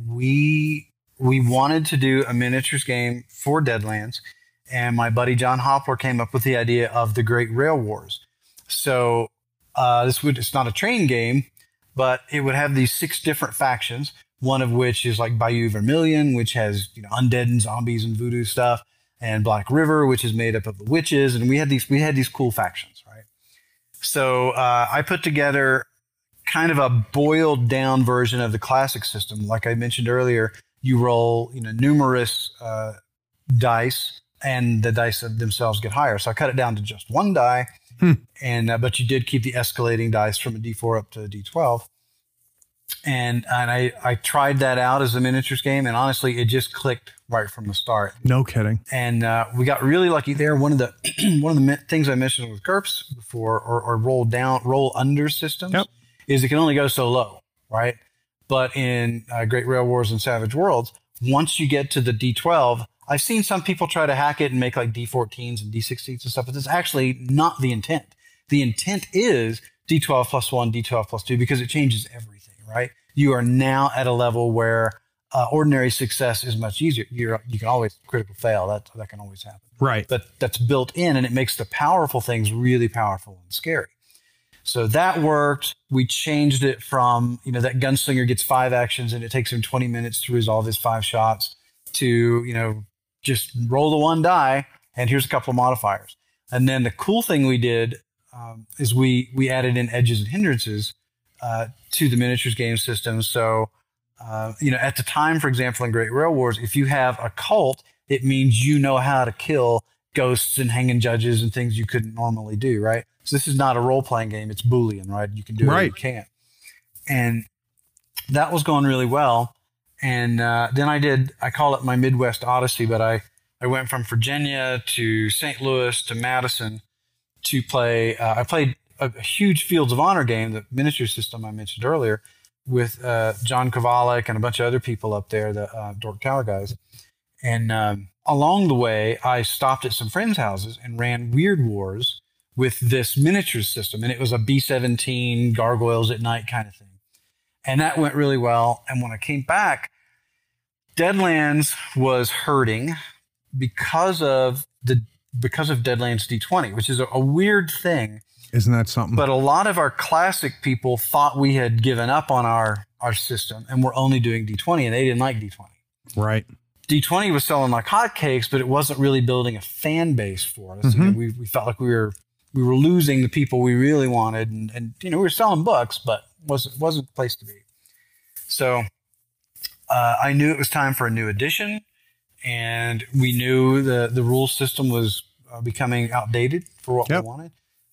we wanted to do a miniatures game for Deadlands. And my buddy John Hopler came up with the idea of the Great Rail Wars. So it's not a train game, but it would have these 6 different factions, one of which is like Bayou Vermilion, which has, you know, undead and zombies and voodoo stuff, and Black River, which is made up of the witches. And we had these cool factions, right? So I put together kind of a boiled down version of the classic system. Like I mentioned earlier, you roll, you know, numerous dice, and the dice themselves get higher. So I cut it down to just 1 die. And but you did keep the escalating dice from a D4 up to a D12. And I tried that out as a miniatures game, and honestly, it just clicked right from the start. No kidding. And we got really lucky there. One of the things I mentioned with GURPS before, or roll under systems, is it can only go so low, right? But in Great Rail Wars and Savage Worlds, once you get to the D12, I've seen some people try to hack it and make like D14s and D16s and stuff, but that's actually not the intent. The intent is D12 plus 1, D12 plus 2, because it changes everything, right? You are now at a level where ordinary success is much easier. You can always critical fail. That can always happen. Right. But that's built in, and it makes the powerful things really powerful and scary. So that worked. We changed it from, you know, that gunslinger gets 5 actions and it takes him 20 minutes to resolve his 5 shots to, you know, just roll the 1 die, and here's a couple of modifiers. And then the cool thing we did is we added in edges and hindrances to the miniatures game system. So, you know, at the time, for example, in Great Rail Wars, if you have a cult, it means you know how to kill ghosts and hanging judges and things you couldn't normally do, right? So this is not a role-playing game. It's Boolean, right? You can do it or you can't. And that was going really well. And then I call it my Midwest Odyssey, but I went from Virginia to St. Louis to Madison to play. I played a huge Fields of Honor game, the miniature system I mentioned earlier, with John Kovalik and a bunch of other people up there, the Dork Tower guys. And along the way, I stopped at some friends' houses and ran Weird Wars with this miniatures system. And it was a B-17 gargoyles at night kind of thing. And that went really well. And when I came back, Deadlands was hurting because of Deadlands D20, which is a weird thing. Isn't that something? But a lot of our classic people thought we had given up on our system and we're only doing D20, and they didn't like D20. Right. D20 was selling like hotcakes, but it wasn't really building a fan base for us. You know, we felt like we were losing the people we really wanted, and you know, we were selling books, but wasn't the place to be. So I knew it was time for a new edition, and we knew the rule system was becoming outdated for what we wanted.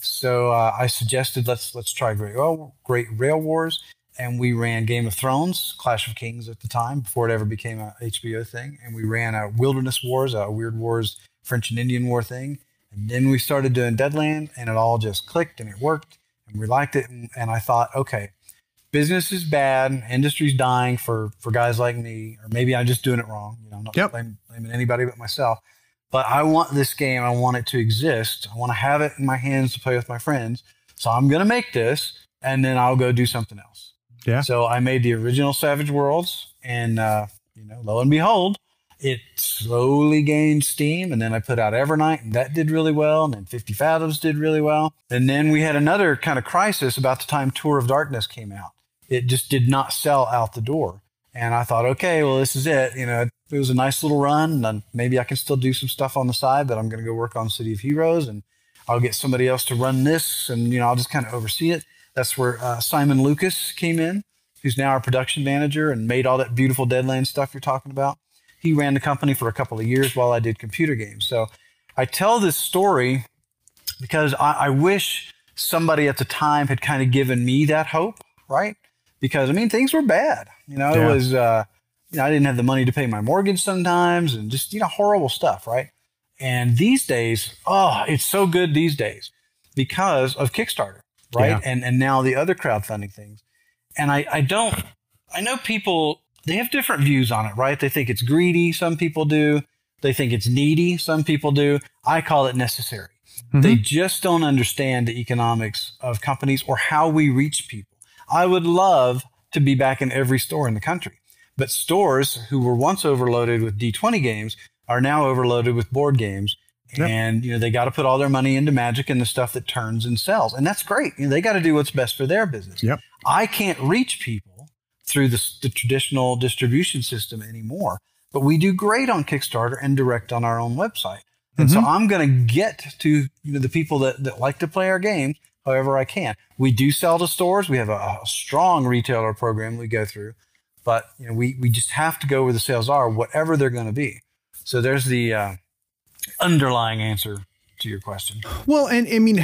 So I suggested let's try Great Rail Wars, and we ran Game of Thrones, Clash of Kings at the time, before it ever became a HBO thing, and we ran a Wilderness Wars, a Weird Wars French and Indian War thing, and then we started doing Deadland, and it all just clicked and it worked, and we liked it, and I thought, okay, business is bad, industry's dying for guys like me, or maybe I'm just doing it wrong. You know, I'm not blaming anybody but myself. But I want this game. I want it to exist. I want to have it in my hands to play with my friends. So I'm going to make this, and then I'll go do something else. Yeah. So I made the original Savage Worlds, and you know, lo and behold, it slowly gained steam. And then I put out Evernight, and that did really well. And then 50 Fathoms did really well. And then we had another kind of crisis about the time Tour of Darkness came out. It just did not sell out the door. And I thought, okay, well, this is it. You know, it was a nice little run, and maybe I can still do some stuff on the side, but I'm going to go work on City of Heroes, and I'll get somebody else to run this, and, you know, I'll just kind of oversee it. That's where Simon Lucas came in, who's now our production manager and made all that beautiful Deadlands stuff you're talking about. He ran the company for a couple of years while I did computer games. So I tell this story because I wish somebody at the time had kind of given me that hope, right? Because, I mean, things were bad. You know, it was, you know, I didn't have the money to pay my mortgage sometimes, and just, you know, horrible stuff, right? And these days, oh, it's so good these days because of Kickstarter, right? Yeah. And now the other crowdfunding things. And I know people, they have different views on it, right? They think it's greedy. Some people do. They think it's needy. Some people do. I call it necessary. They just don't understand the economics of companies or how we reach people. I would love to be back in every store in the country, but stores who were once overloaded with D20 games are now overloaded with board games. And, you know, they got to put all their money into Magic and the stuff that turns and sells. And that's great. You know, they got to do what's best for their business. I can't reach people through the traditional distribution system anymore, but we do great on Kickstarter and direct on our own website. And so I'm going to get to, you know, the people that like to play our games however I can. We do sell to stores. We have a strong retailer program we go through, but, you know, we just have to go where the sales are, whatever they're going to be. So there's the underlying answer to your question. Well, and I mean,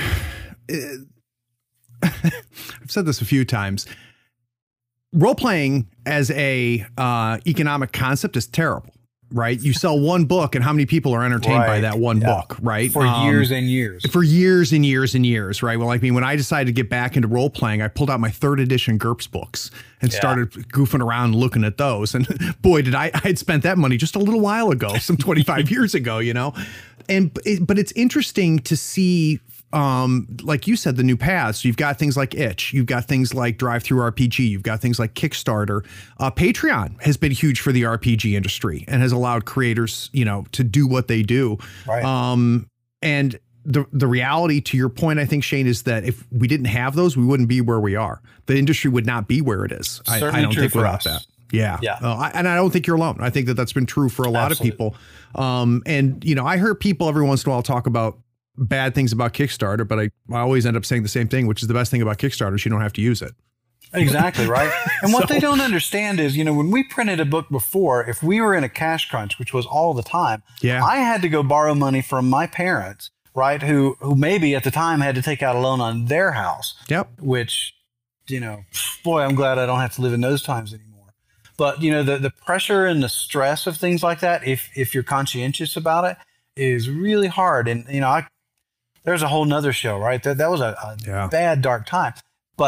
I've said this a few times. Role-playing as a economic concept is terrible, right? You sell one book, and how many people are entertained by that one book, right? For years and years. For years and years and years, right? Well, like me, when I decided to get back into role-playing, I pulled out my 3rd edition GURPS books and started goofing around looking at those. And boy, did I had spent that money just a little while ago, some 25 years ago, you know? But it's interesting to see, like you said, the new paths. You've got things like Itch. You've got things like Drive-Thru-RPG. You've got things like Kickstarter. Patreon has been huge for the RPG industry and has allowed creators, you know, to do what they do. Right. And the reality, to your point, I think, Shane, is that if we didn't have those, we wouldn't be where we are. The industry would not be where it is. I don't think without that. Yeah. And I don't think you're alone. I think that that's been true for a lot of people. And, you know, I hear people every once in a while talk about bad things about Kickstarter, but I always end up saying the same thing, which is the best thing about Kickstarter is you don't have to use it. Exactly, right? And what they don't understand is, you know, when we printed a book before, if we were in a cash crunch, which was all the time, I had to go borrow money from my parents, right, who maybe at the time had to take out a loan on their house, which, you know, boy, I'm glad I don't have to live in those times anymore. But, you know, the pressure and the stress of things like that, if you're conscientious about it, is really hard. And, you know, there's a whole nother show, right? That was a bad, dark time. But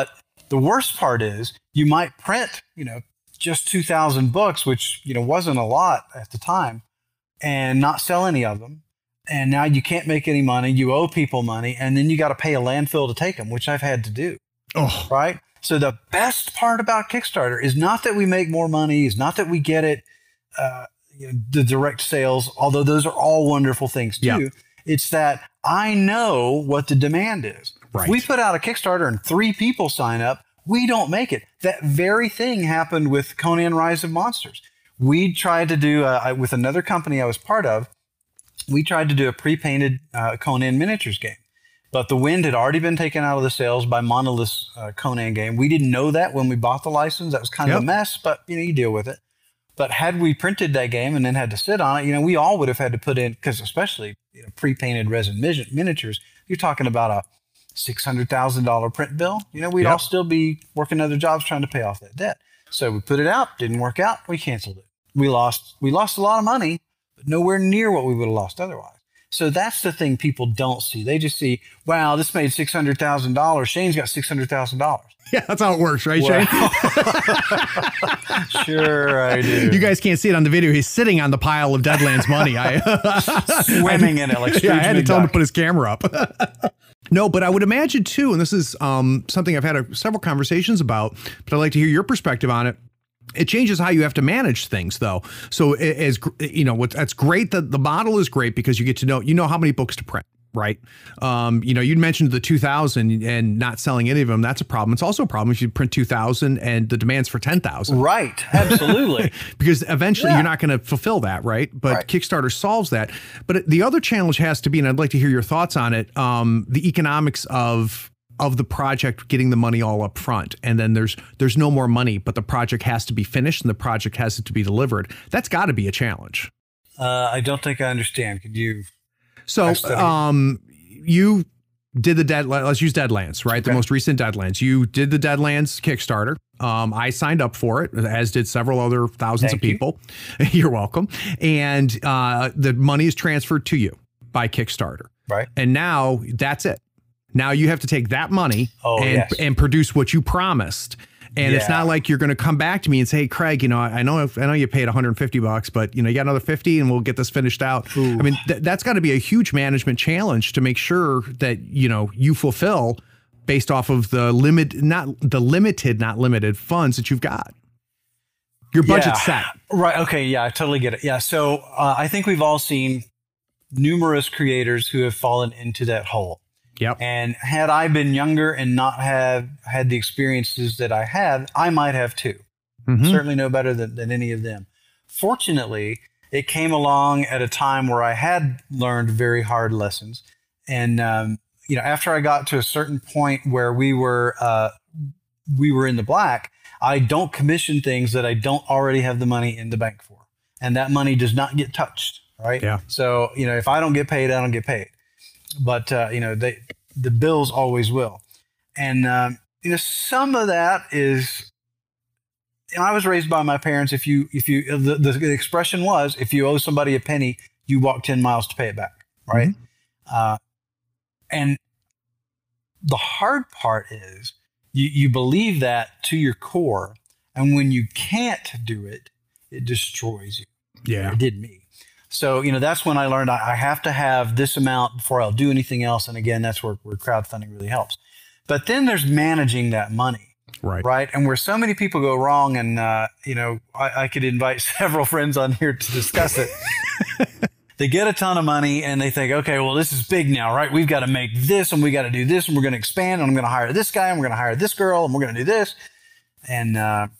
The worst part is you might print, just 2,000 books, which, wasn't a lot at the time, and not sell any of them. And now you can't make any money. You owe people money, and then you got to pay a landfill to take them, which I've had to do. Oh, right. So the best part about Kickstarter is not that we make more money, is not that we get it, the direct sales, although those are all wonderful things too. Yeah. It's that I know what the demand is. Right. If we put out a Kickstarter and 3 people sign up, we don't make it. That very thing happened with Conan Rise of Monsters. We tried to do, with another company I was part of, we tried to do a pre-painted Conan miniatures game. But the wind had already been taken out of the sales by Monolith's Conan game. We didn't know that when we bought the license. That was kind of a mess, but you deal with it. But had we printed that game and then had to sit on it, we all would have had to put in, because especially pre-painted resin miniatures, you're talking about a $600,000 print bill. We'd all still be working other jobs trying to pay off that debt. So we put it out, didn't work out, we canceled it. We lost a lot of money, but nowhere near what we would have lost otherwise. So that's the thing people don't see. They just see, wow, this made $600,000. Shane's got $600,000. Yeah, that's how it works, right, Shane? Sure, I do. You guys can't see it on the video. He's sitting on the pile of Deadlands money. Swimming in it like Scrooge. Yeah, I had to tell him to put his camera up. No, but I would imagine too, and this is something I've had several conversations about, but I'd like to hear your perspective on it. It changes how you have to manage things, though. So, that's great. That the model is great because you get to know, how many books to print, right? You'd mentioned the 2,000 and not selling any of them. That's a problem. It's also a problem if you print 2,000 and the demand's for 10,000. Right. Absolutely. Because eventually you're not going to fulfill that, right? But Kickstarter solves that. But the other challenge has to be, and I'd like to hear your thoughts on it, the economics of the project getting the money all up front, and then there's no more money, but the project has to be finished and the project has to be delivered. That's got to be a challenge. I don't think I understand. Could you? So you did let's use Deadlands, right? Okay. The most recent Deadlands. You did the Deadlands Kickstarter. I signed up for it, as did several other thousands of people. You're welcome. And the money is transferred to you by Kickstarter. Right. And now that's it. Now you have to take that money and produce what you promised. And it's not like you're going to come back to me and say, hey, Craig, I know you paid $150, but you got another 50 and we'll get this finished out. Ooh. I mean, that's got to be a huge management challenge to make sure that, you fulfill based off of the limited, not limited funds that you've got. Your budget's set. Right. Okay. Yeah, I totally get it. Yeah. So I think we've all seen numerous creators who have fallen into that hole. Yep. And had I been younger and not have had the experiences that I had, I might have too. Mm-hmm. Certainly no better than any of them. Fortunately, it came along at a time where I had learned very hard lessons. And, after I got to a certain point where we were in the black, I don't commission things that I don't already have the money in the bank for. And that money does not get touched, right? Yeah. So, if I don't get paid, I don't get paid. But, the bills always will. And, some of that is, I was raised by my parents. The expression was, if you owe somebody a penny, you walk 10 miles to pay it back. Right. Mm-hmm. And the hard part is you believe that to your core. And when you can't do it, it destroys you. Yeah. It did me. So, that's when I learned I have to have this amount before I'll do anything else. And again, that's where crowdfunding really helps. But then there's managing that money. Right. And where so many people go wrong, and, I could invite several friends on here to discuss it. They get a ton of money and they think, okay, well, this is big now, right? We've got to make this and we got to do this and we're going to expand and I'm going to hire this guy and we're going to hire this girl and we're going to do this. And,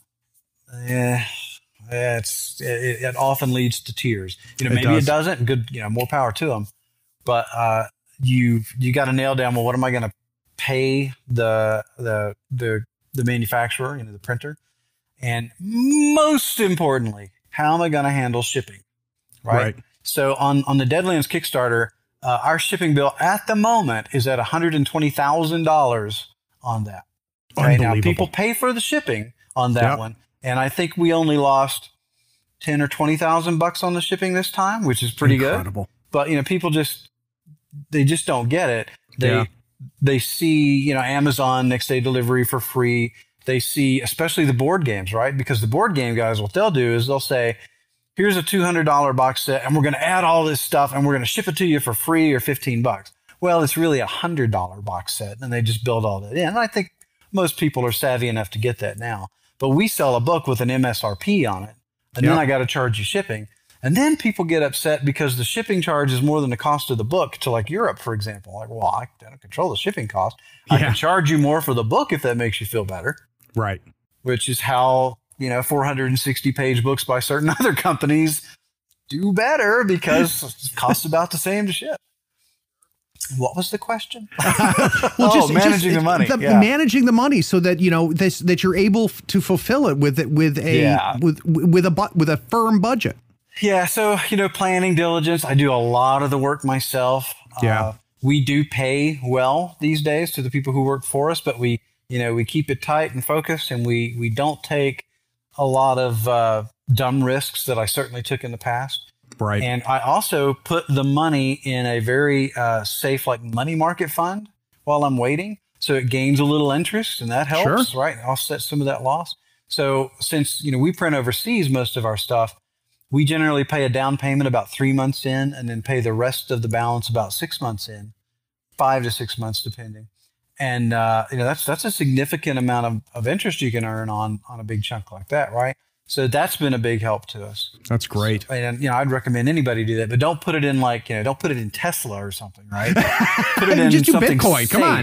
it often leads to tears. Maybe it doesn't. Good, more power to them. But you got to nail down. Well, what am I going to pay the manufacturer, the printer, and most importantly, how am I going to handle shipping? Right. So on the Deadlands Kickstarter, our shipping bill at the moment is at $120,000 on that. Right now, people pay for the shipping on that one. And I think we only lost $10,000 or $20,000 on the shipping this time, which is pretty good. But people just don't get it. they see, Amazon next day delivery for free. They see, especially the board games, right? Because the board game guys, what they'll do is they'll say, here's a $200 box set, and we're going to add all this stuff, and we're going to ship it to you for free or $15. Well, it's really a $100 box set, and they just build all that in. And I think most people are savvy enough to get that now. But we sell a book with an MSRP on it, and then I got to charge you shipping. And then people get upset because the shipping charge is more than the cost of the book to like Europe, for example. Like, well, I don't control the shipping cost. I can charge you more for the book if that makes you feel better. Right. Which is how, 460-page books by certain other companies do better because it costs about the same to ship. What was the question? Well, managing the money. Managing the money so that that you're able to fulfill it with a firm budget. Yeah, so planning, diligence. I do a lot of the work myself. Yeah, we do pay well these days to the people who work for us, but we keep it tight and focused, and we don't take a lot of dumb risks that I certainly took in the past. Right. And I also put the money in a very safe, like money market fund while I'm waiting. So it gains a little interest, and that helps, right? Offset some of that loss. So since, we print overseas most of our stuff, we generally pay a down payment about 3 months in and then pay the rest of the balance about 6 months in, 5 to 6 months, depending. And, that's a significant amount of interest you can earn on a big chunk like that, right? So that's been a big help to us. That's great. So, and I'd recommend anybody do that, but don't put it in don't put it in Tesla or something, right? Put it in just do something Bitcoin. safe. Come on.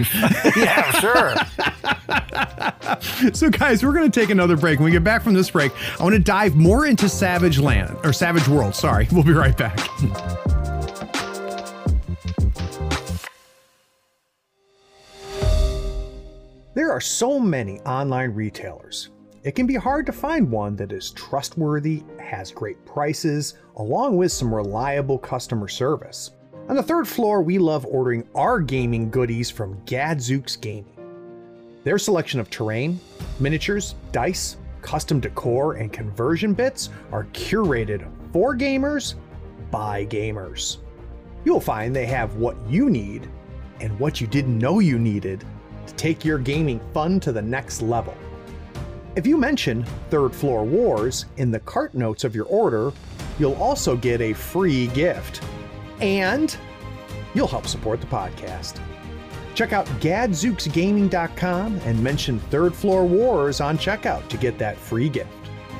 Yeah, sure. So guys, we're going to take another break. When we get back from this break, I want to dive more into Savage World. Sorry. We'll be right back. There are so many online retailers. It can be hard to find one that is trustworthy, has great prices, along with some reliable customer service. On the third floor, we love ordering our gaming goodies from Gadzooks Gaming. Their selection of terrain, miniatures, dice, custom decor, and conversion bits are curated for gamers by gamers. You'll find they have what you need and what you didn't know you needed to take your gaming fun to the next level. If you mention Third Floor Wars in the cart notes of your order, you'll also get a free gift. And you'll help support the podcast. Check out gadzooksgaming.com and mention Third Floor Wars on checkout to get that free gift.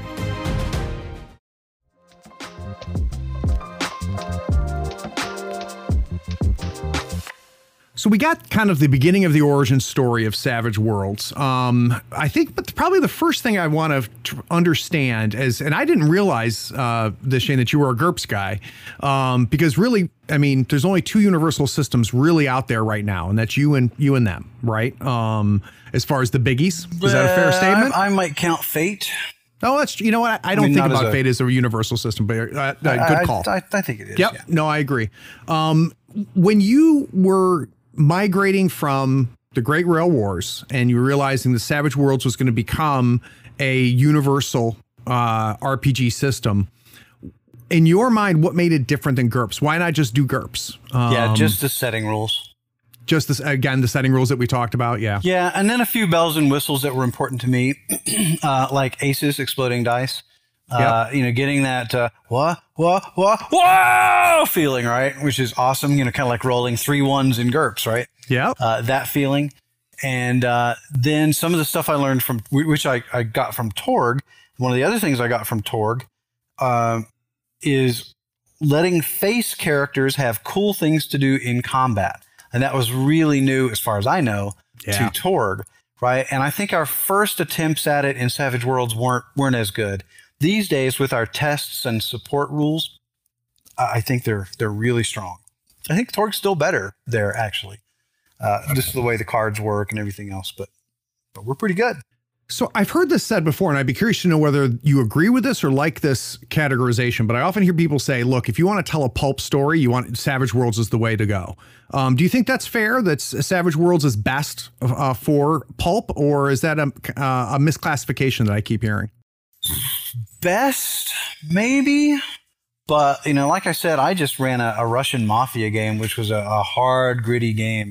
So we got kind of the beginning of the origin story of Savage Worlds. I think, but probably the first thing I want to understand is, and I didn't realize this, Shane, that you were a GURPS guy, because really, I mean, there's only two universal systems really out there right now, and that's you and them, right? As far as the biggies, is that a fair statement? I might count Fate. Oh, that's, you know what? I don't think about Fate as a universal system, but good call. I think it is. Yep. Yeah. No, I agree. When you were migrating from the Great Rail Wars and you were realizing the Savage Worlds was going to become a universal RPG system, in your mind, what made it different than GURPS? Why not just do GURPS? Just the setting rules. Just this, again, the setting rules that we talked about. Yeah. Yeah. And then a few bells and whistles that were important to me, like Aces, exploding dice. Getting that whoa feeling, right? Which is awesome. Kind of like rolling 3 1s in GURPS, right? Yeah. That feeling. And then some of the stuff I learned from, which I got from Torg. One of the other things I got from Torg is letting face characters have cool things to do in combat. And that was really new, as far as I know, to Torg, right? And I think our first attempts at it in Savage Worlds weren't as good. These days, with our tests and support rules, I think they're really strong. I think Torg's still better there, actually. Just the way the cards work and everything else, but we're pretty good. So I've heard this said before, and I'd be curious to know whether you agree with this or like this categorization, but I often hear people say, look, if you want to tell a pulp story, Savage Worlds is the way to go. Do you think that's fair, that Savage Worlds is best for pulp, or is that a misclassification that I keep hearing? Best, maybe. But, like I said, I just ran a Russian mafia game, which was a hard, gritty game.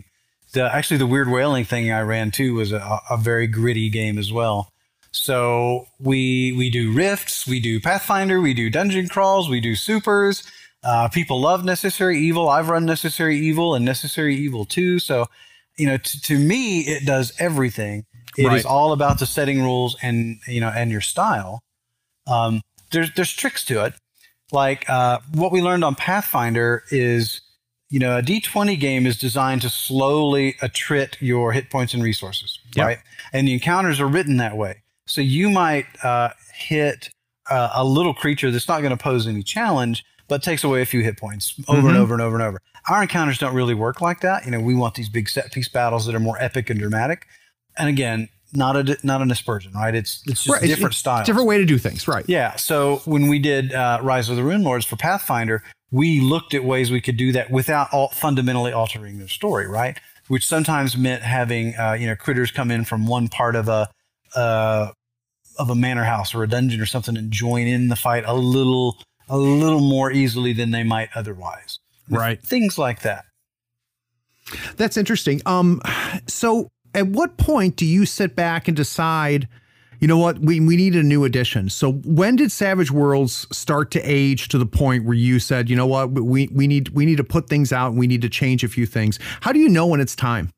Actually, the Weird Whaling thing I ran too was a very gritty game as well. So we do rifts, we do Pathfinder, we do dungeon crawls, we do supers. People love Necessary Evil. I've run Necessary Evil and Necessary Evil 2. So, to me, it does everything. It is all about the setting rules and your style. There's tricks to it. Like what we learned on Pathfinder is, a D20 game is designed to slowly attrit your hit points and resources, right? And the encounters are written that way. So you might hit a little creature that's not going to pose any challenge, but takes away a few hit points over and over and over and over. Our encounters don't really work like that. We want these big set piece battles that are more epic and dramatic. And again, not an aspersion, right? It's just different styles. Different way to do things, right? Yeah. So when we did Rise of the Runelords for Pathfinder, we looked at ways we could do that without fundamentally altering their story, right? Which sometimes meant having critters come in from one part of a manor house or a dungeon or something and join in the fight a little more easily than they might otherwise. Right. Things like that. That's interesting. So at what point do you sit back and decide, you know what, we need a new edition? So when did Savage Worlds start to age to the point where you said, you know what, we need to put things out and we need to change a few things? How do you know when it's time?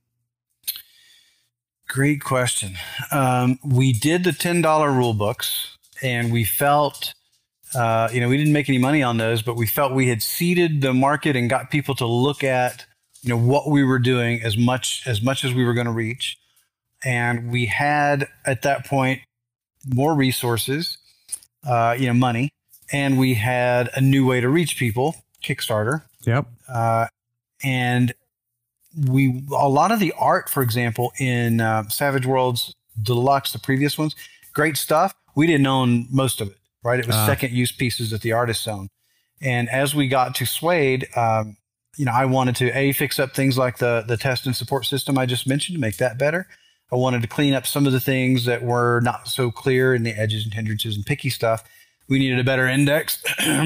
Great question. We did the $10 rule books, and we felt, we didn't make any money on those, but we felt we had seeded the market and got people to look at, what we were doing as much as we were going to reach. And we had at that point more resources, money, and we had a new way to reach people, Kickstarter. Yep. And a lot of the art, for example, in Savage Worlds Deluxe, the previous ones, great stuff. We didn't own most of it, right? It was second use pieces that the artists owned. And as we got to Suede, I wanted to fix up things like the test and support system I just mentioned to make that better. I wanted to clean up some of the things that were not so clear in the edges and hindrances and picky stuff. We needed a better index.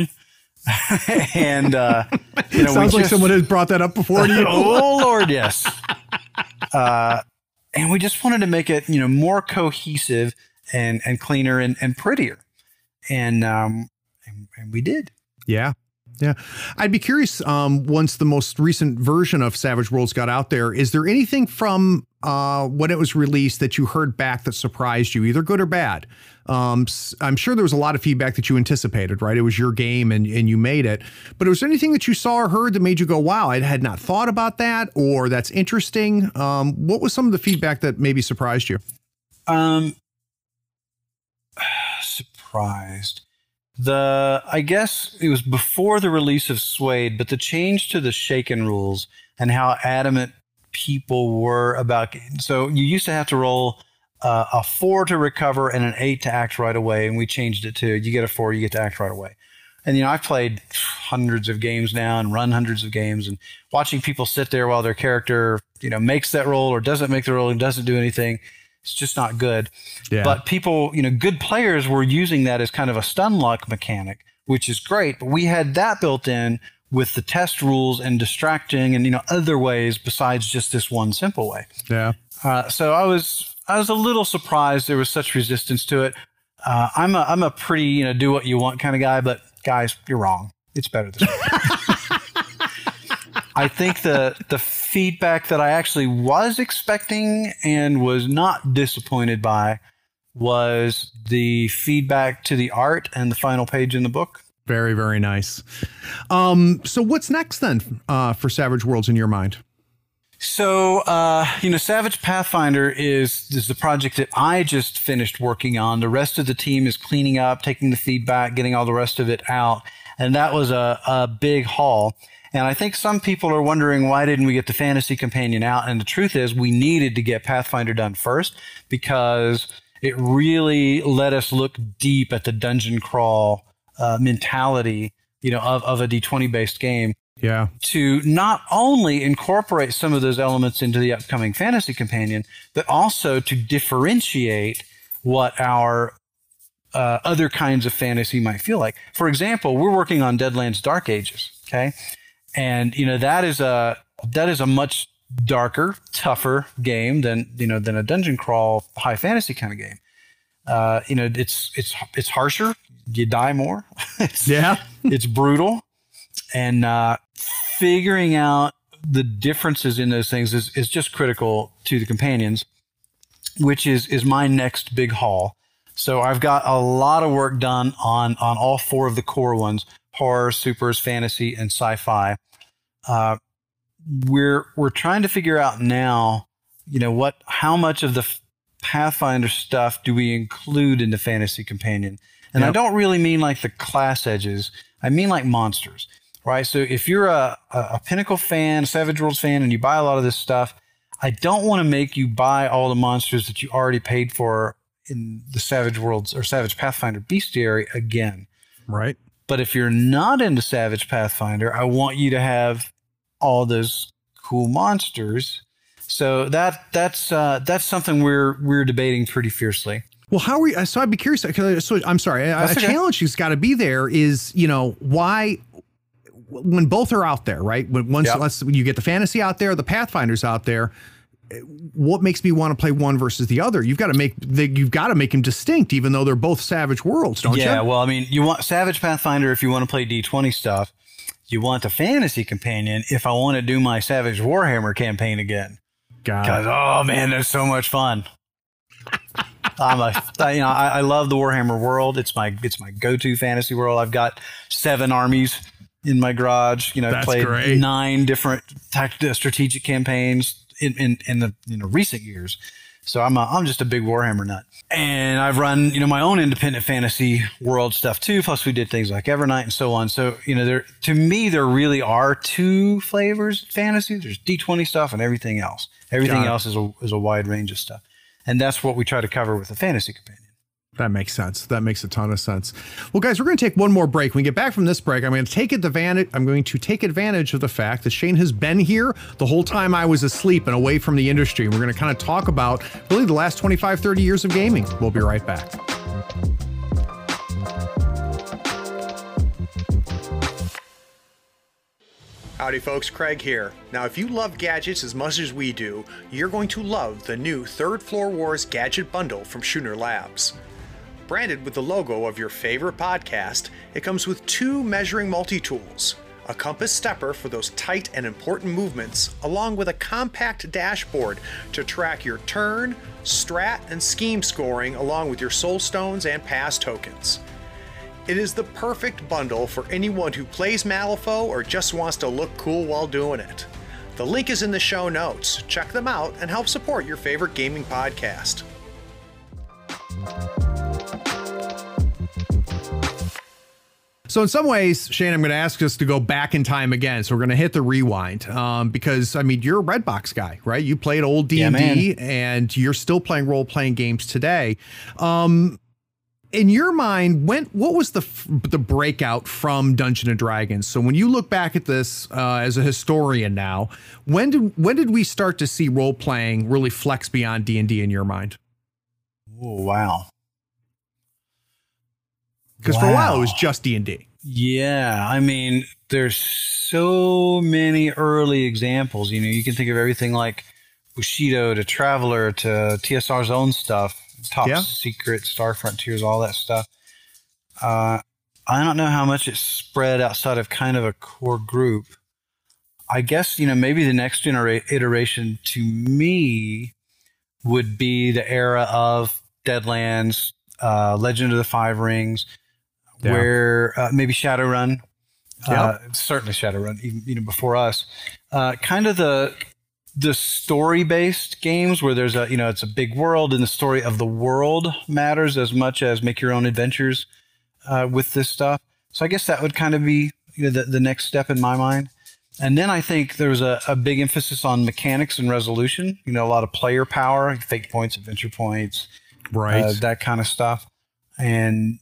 And sounds like someone has brought that up before to you. Oh Lord, yes. And we just wanted to make it more cohesive and cleaner and prettier, and we did. Yeah. I'd be curious, once the most recent version of Savage Worlds got out there, is there anything from when it was released that you heard back that surprised you, either good or bad? I'm sure there was a lot of feedback that you anticipated, right? It was your game and you made it. But was there anything that you saw or heard that made you go, wow, I had not thought about that, or that's interesting? What was some of the feedback that maybe surprised you? Surprised. I guess it was before the release of Suede, but the change to the Shaken rules and how adamant people were about. So you used to have to roll a 4 to recover and an 8 to act right away, and we changed it to you get a 4, you get to act right away. And I've played hundreds of games now and run hundreds of games, and watching people sit there while their character makes that roll or doesn't make the roll and doesn't do anything. It's just not good. Yeah. But people, good players were using that as kind of a stun luck mechanic, which is great. But we had that built in with the test rules and distracting and, other ways besides just this one simple way. Yeah. So I was a little surprised there was such resistance to it. I'm a pretty, do what you want kind of guy, but guys, you're wrong. It's better this way. I think the feedback that I actually was expecting and was not disappointed by was the feedback to the art and the final page in the book. Very, very nice. So what's next then for Savage Worlds in your mind? So, Savage Pathfinder is the project that I just finished working on. The rest of the team is cleaning up, taking the feedback, getting all the rest of it out. And that was a big haul. And I think some people are wondering, why didn't we get the Fantasy Companion out? And the truth is, we needed to get Pathfinder done first because it really let us look deep at the dungeon crawl mentality, of a D20 based game. Yeah. To not only incorporate some of those elements into the upcoming Fantasy Companion, but also to differentiate what our other kinds of fantasy might feel like. For example, we're working on Deadlands Dark Ages. Okay. And, that is a much darker, tougher game than a dungeon crawl high fantasy kind of game. It's harsher. You die more. It's brutal, and figuring out the differences in those things is just critical to the companions, which is my next big haul. So I've got a lot of work done on all 4 of the core ones: horror, supers, fantasy, and sci-fi. We're trying to figure out now, how much of the Pathfinder stuff do we include in the fantasy companion? And I don't really mean like the class edges. I mean like monsters, right? So if you're a Pinnacle fan, a Savage Worlds fan, and you buy a lot of this stuff, I don't want to make you buy all the monsters that you already paid for in the Savage Worlds or Savage Pathfinder Bestiary again. Right. But if you're not into Savage Pathfinder, I want you to have all those cool monsters. So that's something we're debating pretty fiercely. Well, how are we? So I'd be curious. So I'm sorry. A challenge has got to be there. Is why when both are out there, right? When you get the fantasy out there, the Pathfinders out there. What makes me want to play one versus the other? You've got to make them distinct, even though they're both Savage Worlds, don't you? Yeah. Well, I mean, you want Savage Pathfinder if you want to play D20 stuff. You want the fantasy companion if I want to do my Savage Warhammer campaign again. Because oh man, that's so much fun. I love the Warhammer world. It's my go-to fantasy world. I've got 7 armies in my garage. I've played great. 9 different strategic campaigns in the recent years. So I'm just a big Warhammer nut. And I've run, my own independent fantasy world stuff too. Plus we did things like Evernight and so on. So, to me, there really are 2 flavors of fantasy. There's D20 stuff and everything else. Everything else is a wide range of stuff. And that's what we try to cover with the fantasy companion. That makes sense. That makes a ton of sense. Well, guys, we're going to take one more break. When we get back from this break, I'm going to take advantage of the fact that Shane has been here the whole time I was asleep and away from the industry. We're going to kind of talk about really the last 25, 30 years of gaming. We'll be right back. Howdy folks, Craig here. Now if you love gadgets as much as we do, you're going to love the new Third Floor Wars Gadget Bundle from Schooner Labs. Branded with the logo of your favorite podcast, it comes with 2 measuring multi-tools, a compass stepper for those tight and important movements, along with a compact dashboard to track your turn, strat, and scheme scoring along with your soul stones and pass tokens. It is the perfect bundle for anyone who plays Malifaux or just wants to look cool while doing it. The link is in the show notes. Check them out and help support your favorite gaming podcast. So in some ways, Shane, I'm going to ask us to go back in time again. So we're going to hit the rewind because, you're a Redbox guy, right? You played old D&D and you're still playing role-playing games today. In your mind, what was the breakout from Dungeons and Dragons? So when you look back at this as a historian now, when did we start to see role playing really flex beyond D&D in your mind? Oh, wow. Because for a while it was just D&D. Yeah, there's so many early examples. You can think of everything like Bushido to Traveler to TSR's own stuff. Top Secret, Star Frontiers, all that stuff. I don't know how much it's spread outside of kind of a core group. I guess, maybe the next iteration to me would be the era of Deadlands, Legend of the Five Rings, where maybe Shadowrun, certainly Shadowrun, even before us, kind of the story-based games where there's it's a big world and the story of the world matters as much as make your own adventures with this stuff. So I guess that would kind of be the next step in my mind. And then I think there's a big emphasis on mechanics and resolution, a lot of player power, fate points, adventure points, right? That kind of stuff. And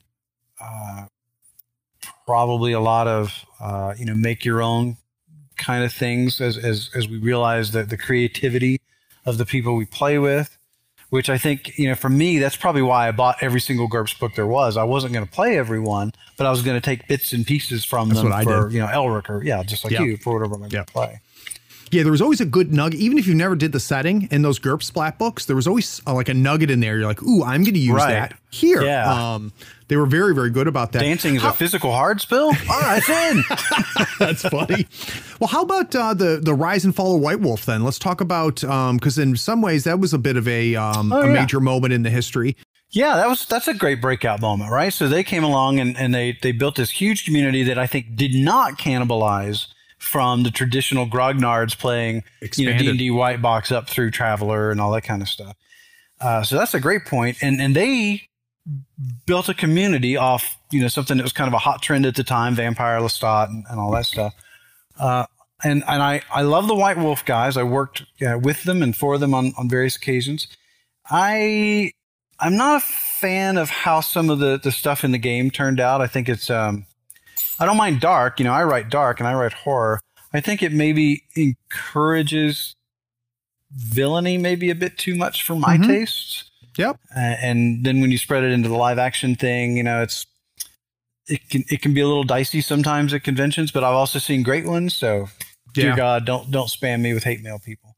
probably a lot of, make your own kind of things as we realize that the creativity of the people we play with, which I think, for me, that's probably why I bought every single GURPS book there was. I wasn't going to play every one, but I was going to take bits and pieces from them for, Elric or, just like you, for whatever I'm going to play. Yeah, there was always a good nugget. Even if you never did the setting in those GURP Splat books, there was always like a nugget in there. You're like, ooh, I'm going to use that here. Yeah. They were very, very good about that. Dancing is a physical hard spill? All right, it's in. That's funny. Well, how about the rise and fall of White Wolf then? Let's talk about, because in some ways that was a bit of a major moment in the history. Yeah, that's a great breakout moment, right? So they came along and they built this huge community that I think did not cannibalize from the traditional grognards playing, D&D white box up through Traveler and all that kind of stuff. So that's a great point. And they built a community off, something that was kind of a hot trend at the time, Vampire Lestat and all that stuff. And I love the White Wolf guys. I worked with them and for them on various occasions. I'm not a fan of how some of the stuff in the game turned out. I think it's, I don't mind dark. I write dark and I write horror. I think it maybe encourages villainy maybe a bit too much for my tastes. Yep. And then when you spread it into the live action thing, it can be a little dicey sometimes at conventions, but I've also seen great ones. So dear God, don't spam me with hate mail, people.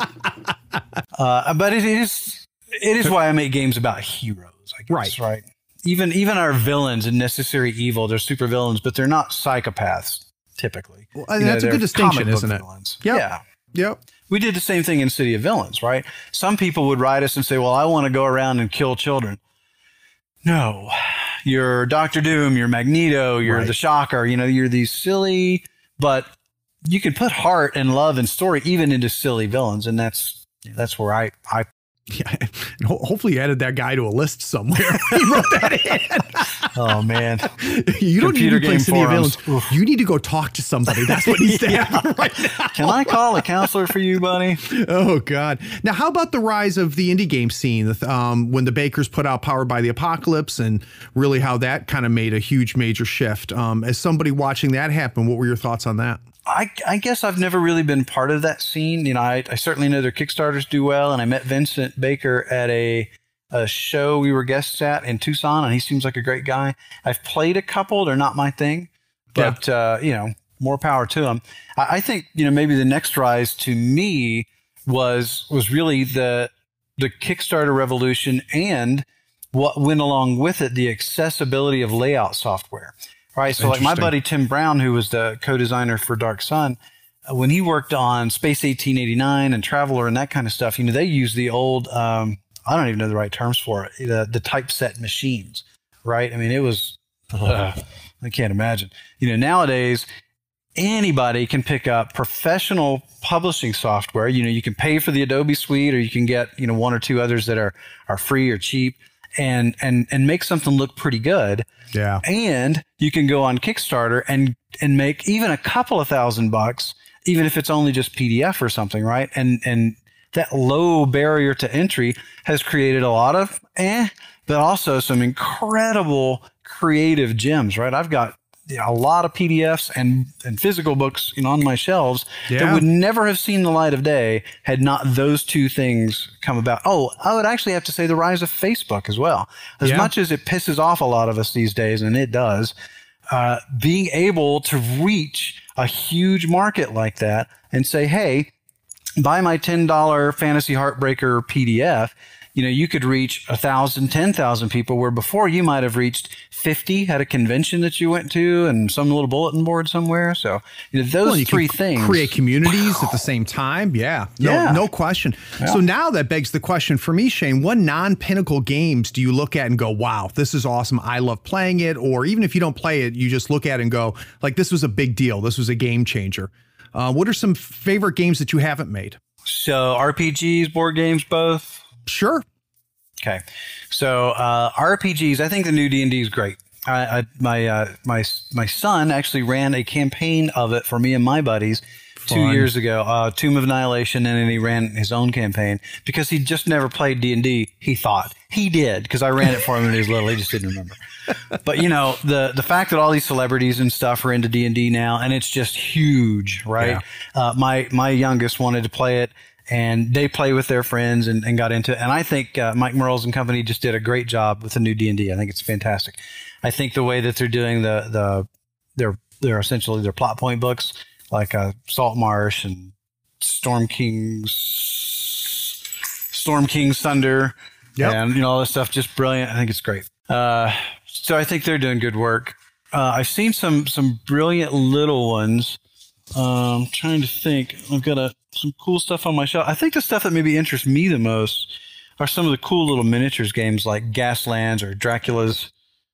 But it is why I make games about heroes, I guess, right? Even our villains in Necessary Evil, they're super villains, but they're not psychopaths typically. Well, that's a good distinction, isn't it? Yep. Yeah. Yep. We did the same thing in City of Villains, right? Some people would write us and say, well, I want to go around and kill children. No, you're Dr. Doom, you're Magneto, you're the Shocker, you're these silly, but you can put heart and love and story even into silly villains. And that's where I yeah, and hopefully you added that guy to a list somewhere. He wrote that in. Oh man, you don't need to play City of Villains. You need to go talk to somebody. That's what needs to happen right now. Can I call a counselor for you, buddy? Oh God. Now, how about the rise of the indie game scene? When the Bakers put out Powered by the Apocalypse, and really how that kind of made a huge major shift. As somebody watching that happen, what were your thoughts on that? I guess I've never really been part of that scene. I certainly know their Kickstarters do well, and I met Vincent Baker at a show we were guests at in Tucson, and he seems like a great guy. I've played a couple; they're not my thing, but more power to them. I think maybe the next rise to me was really the Kickstarter revolution and what went along with it, the accessibility of layout software. Right. So like my buddy Tim Brown, who was the co-designer for Dark Sun, when he worked on Space 1889 and Traveler and that kind of stuff, they used the old, I don't even know the right terms for it, the typeset machines. Right. I mean, it was, I can't imagine. Nowadays, anybody can pick up professional publishing software. You can pay for the Adobe suite, or you can get, one or two others that are free or cheap. And make something look pretty good. Yeah. And you can go on Kickstarter and make even a couple of $1,000, even if it's only just PDF or something, right? And that low barrier to entry has created a lot of but also some incredible creative gems, right? I've got a lot of PDFs and physical books on my shelves that would never have seen the light of day had not those two things come about. Oh, I would actually have to say the rise of Facebook as well. As much as it pisses off a lot of us these days, and it does, being able to reach a huge market like that and say, hey, buy my $10 Fantasy Heartbreaker PDF. You could reach 1,000, 10,000 people, where before you might have reached 50 at a convention that you went to and some little bulletin board somewhere. So those three things. Create communities at the same time. Yeah. No question. Yeah. So now that begs the question for me, Shane, what non-Pinnacle games do you look at and go, wow, this is awesome, I love playing it? Or even if you don't play it, you just look at it and go, like, this was a big deal, this was a game changer. What are some favorite games that you haven't made? So RPGs, board games, both? Sure. Okay. So RPGs, I think the new D&D is great. My son actually ran a campaign of it for me and my buddies 2 years ago, Tomb of Annihilation, and then he ran his own campaign because he just never played D&D. He thought he did because I ran it for him when he was little. He just didn't remember. But the fact that all these celebrities and stuff are into D&D now, and it's just huge, right? Yeah. My youngest wanted to play it, and they play with their friends and got into it. And I think Mike Mearls and company just did a great job with the new D&D. I think it's fantastic. I think the way that they're doing they're essentially their plot point books, like Saltmarsh and Storm King's Thunder, and all this stuff. Just brilliant. I think it's great. So I think they're doing good work. I've seen some brilliant little ones. I'm trying to think. I've got some cool stuff on my shelf. I think the stuff that maybe interests me the most are some of the cool little miniatures games like Gaslands or Dracula's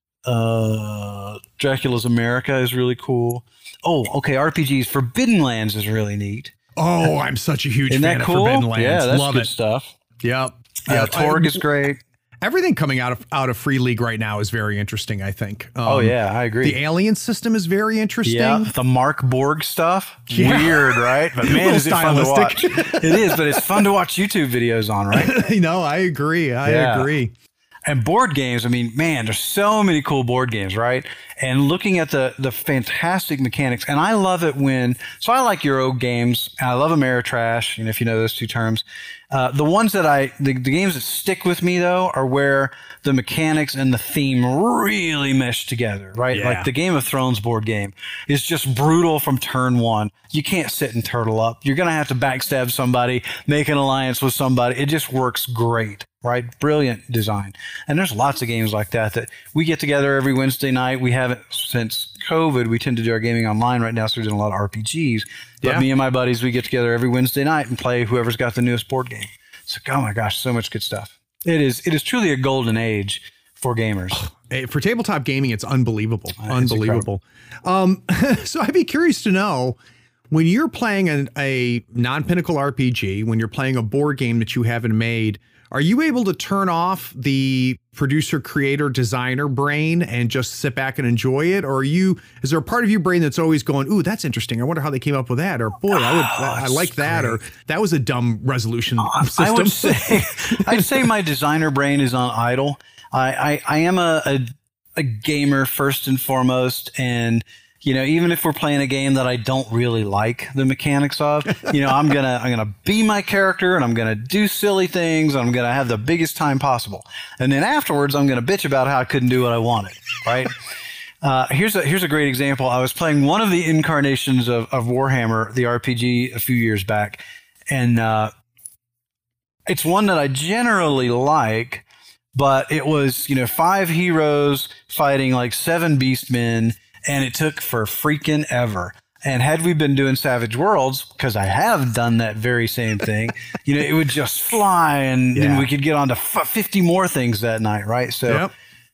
America is really cool. Oh, okay. RPGs. Forbidden Lands is really neat. Oh, I'm such a huge fan of Forbidden Lands. Yeah, that's Love good it. Stuff. Yep. Torg is great. Everything coming out of Free League right now is very interesting, I think. I agree. The alien system is very interesting. Yeah, the Mark Borg stuff. Yeah. Weird, right? But man, is it fun to watch. It is, but it's fun to watch YouTube videos on, right? No, I agree. I agree. And board games, I mean, man, there's so many cool board games, right? And looking at the fantastic mechanics, and I love it so I like Euro games, and I love Ameritrash, if you know those two terms. The ones that the games that stick with me, though, are where the mechanics and the theme really mesh together, right? Yeah. Like the Game of Thrones board game is just brutal from turn one. You can't sit and turtle up. You're going to have to backstab somebody, make an alliance with somebody. It just works great, right? Brilliant design. And there's lots of games like that we get together every Wednesday night. We haven't since COVID. We tend to do our gaming online right now, so we're doing a lot of RPGs. But me and my buddies, we get together every Wednesday night and play whoever's got the newest board game. It's like, oh my gosh, so much good stuff. It is truly a golden age for gamers. For tabletop gaming, it's unbelievable. Unbelievable. So I'd be curious to know, when you're playing a non-Pinnacle RPG, when you're playing a board game that you haven't made, are you able to turn off the producer, creator, designer brain and just sit back and enjoy it? Or is there a part of your brain that's always going, ooh, that's interesting, I wonder how they came up with that? Or boy, I like that. Or that was a dumb resolution system. I'd say my designer brain is on idle. I am a gamer first and foremost, and even if we're playing a game that I don't really like the mechanics of, I'm gonna be my character, and I'm gonna do silly things, and I'm gonna have the biggest time possible. And then afterwards, I'm gonna bitch about how I couldn't do what I wanted. Right? Here's a great example. I was playing one of the incarnations of Warhammer, the RPG, a few years back, and it's one that I generally like, but it was 5 heroes fighting like 7 beastmen. And it took for freaking ever. And had we been doing Savage Worlds, because I have done that very same thing, it would just fly, and then we could get on to 50 more things that night, right? So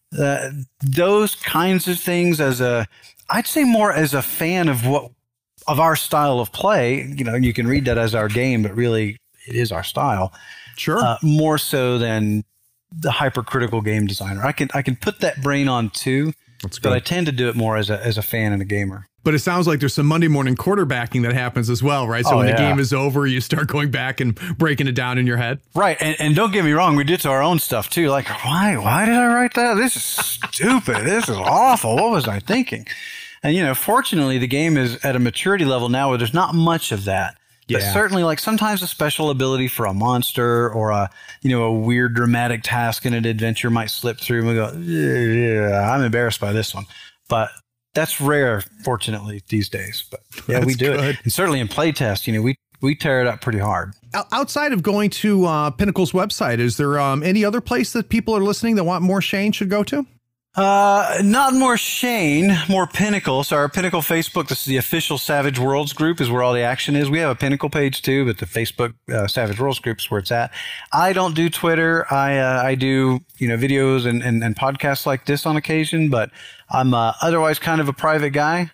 those kinds of things, I'd say more as a fan of our style of play. You can read that as our game, but really it is our style. Sure. More so than the hypercritical game designer. I can put that brain on too. But I tend to do it more as a fan and a gamer. But it sounds like there's some Monday morning quarterbacking that happens as well, right? So when the game is over, you start going back and breaking it down in your head. Right. And don't get me wrong, we did to our own stuff too. Like, why did I write that? This is stupid. This is awful. What was I thinking? And, fortunately, the game is at a maturity level now where there's not much of that. But certainly, like, sometimes a special ability for a monster or a weird dramatic task in an adventure might slip through, and we go, yeah, I'm embarrassed by this one. But that's rare, fortunately, these days. But yeah, we do it. And certainly in playtest, we tear it up pretty hard. Outside of going to Pinnacle's website, is there any other place that people are listening that want more Shane should go to? Not more Shane, more Pinnacle. So our Pinnacle Facebook, this is the official Savage Worlds group, is where all the action is. We have a Pinnacle page too, but the Facebook Savage Worlds group is where it's at. I don't do Twitter. I do, videos and podcasts like this on occasion, but I'm otherwise kind of a private guy.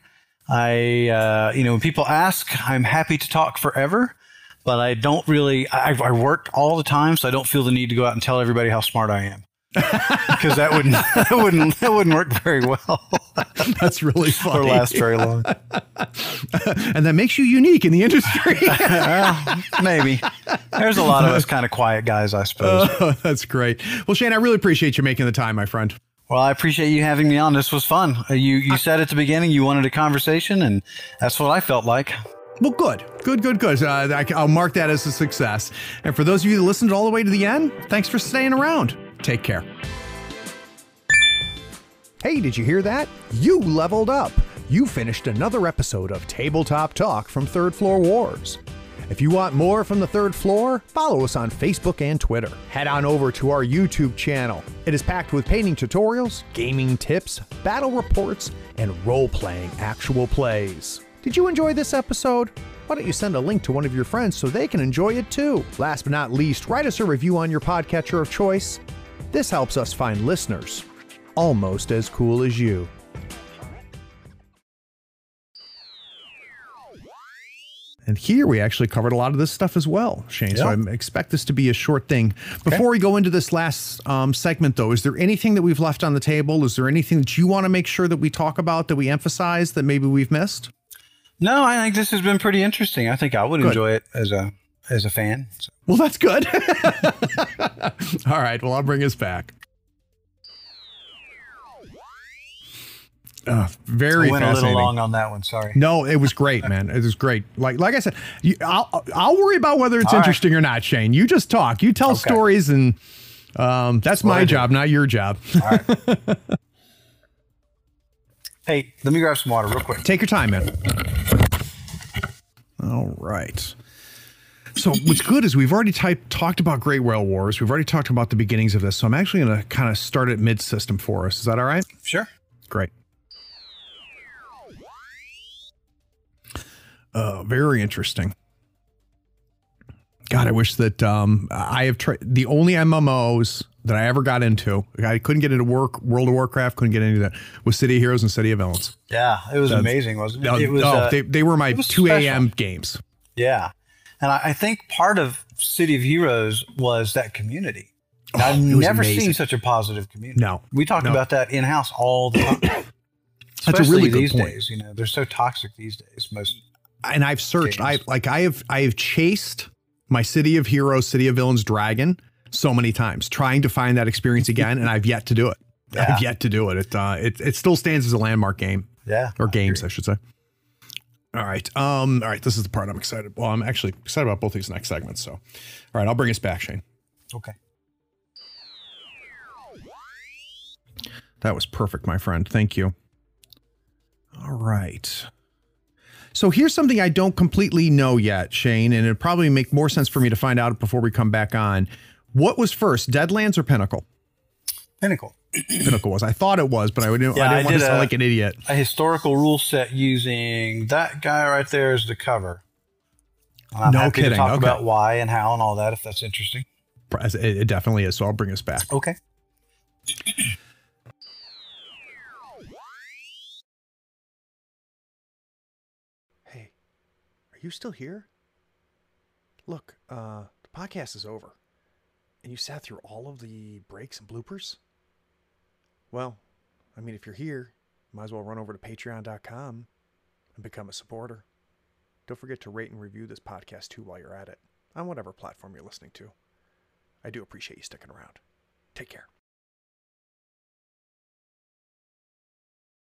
When people ask, I'm happy to talk forever, but I don't really, I work all the time, so I don't feel the need to go out and tell everybody how smart I am. Because that wouldn't work very well. That's really funny. Or last very long. And that makes you unique in the industry. Maybe. There's a lot of us kind of quiet guys, I suppose. Oh, that's great. Well, Shane, I really appreciate you making the time, my friend. Well, I appreciate you having me on. This was fun. You said at the beginning you wanted a conversation, and that's what I felt like. Well, good. I'll mark that as a success. And for those of you that listened all the way to the end, thanks for staying around. Take care. Hey, did you hear that? You leveled up. You finished another episode of Tabletop Talk from Third Floor Wars. If you want more from the third floor, follow us on Facebook and Twitter. Head on over to our YouTube channel. It is packed with painting tutorials, gaming tips, battle reports, and role-playing actual plays. Did you enjoy this episode? Why don't you send a link to one of your friends so they can enjoy it too? Last but not least, write us a review on your podcatcher of choice. This helps us find listeners almost as cool as you. And here we actually covered a lot of this stuff as well, Shane. So I expect this to be a short thing. Before we go into this last segment, though, is there anything that we've left on the table? Is there anything that you want to make sure that we talk about, that we emphasize, that maybe we've missed? No, I think this has been pretty interesting. I think I would enjoy it as a fan. So. Well, that's good. All right. Well, I'll bring us back. Very I went fascinating. a little long on that one. Sorry. No, it was great, man. It was great. Like I said, I'll worry about whether it's interesting or not, Shane. You just talk. You tell stories, and that's my job, not your job. All right. Hey, let me grab some water real quick. Take your time, man. All right. So what's good is we've already talked about Great Whale Wars. We've already talked about the beginnings of this. So I'm actually going to kind of start at mid-system for us. Is that all right? Sure. Great. Very interesting. God, I wish that I have tried the only MMOs that I ever got into. I couldn't get into World of Warcraft, couldn't get into that, was City of Heroes and City of Villains. Yeah, it was amazing, wasn't it? It was, they were my 2 a.m. games. Yeah. And I think part of City of Heroes was that community. I've never seen such a positive community. No. We talked about that in-house all the time. That's a really good these point. days, they're so toxic these days. And I've searched. I have chased my City of Heroes, City of Villains dragon so many times, trying to find that experience again, and I've yet to do it. Yeah. I've yet to do it. It still stands as a landmark game. Yeah. Or games, I should say. All right. All right. This is the part I'm excited. Well, I'm actually excited about both these next segments. So, all right, I'll bring us back, Shane. Okay. That was perfect, my friend. Thank you. All right. So here's something I don't completely know yet, Shane, and it'd probably make more sense for me to find out before we come back on. What was first, Deadlands or Pinnacle? Pinnacle. Pinnacle was. I thought it was, but I didn't want to sound like an idiot. A historical rule set using that guy right there as the cover. I'm happy to talk about why and how and all that, if that's interesting. It definitely is, so I'll bring us back. Okay. Hey, are you still here? Look, the podcast is over. And you sat through all of the breaks and bloopers? Well, I mean, if you're here, you might as well run over to patreon.com and become a supporter. Don't forget to rate and review this podcast too while you're at it, on whatever platform you're listening to. I do appreciate you sticking around. Take care.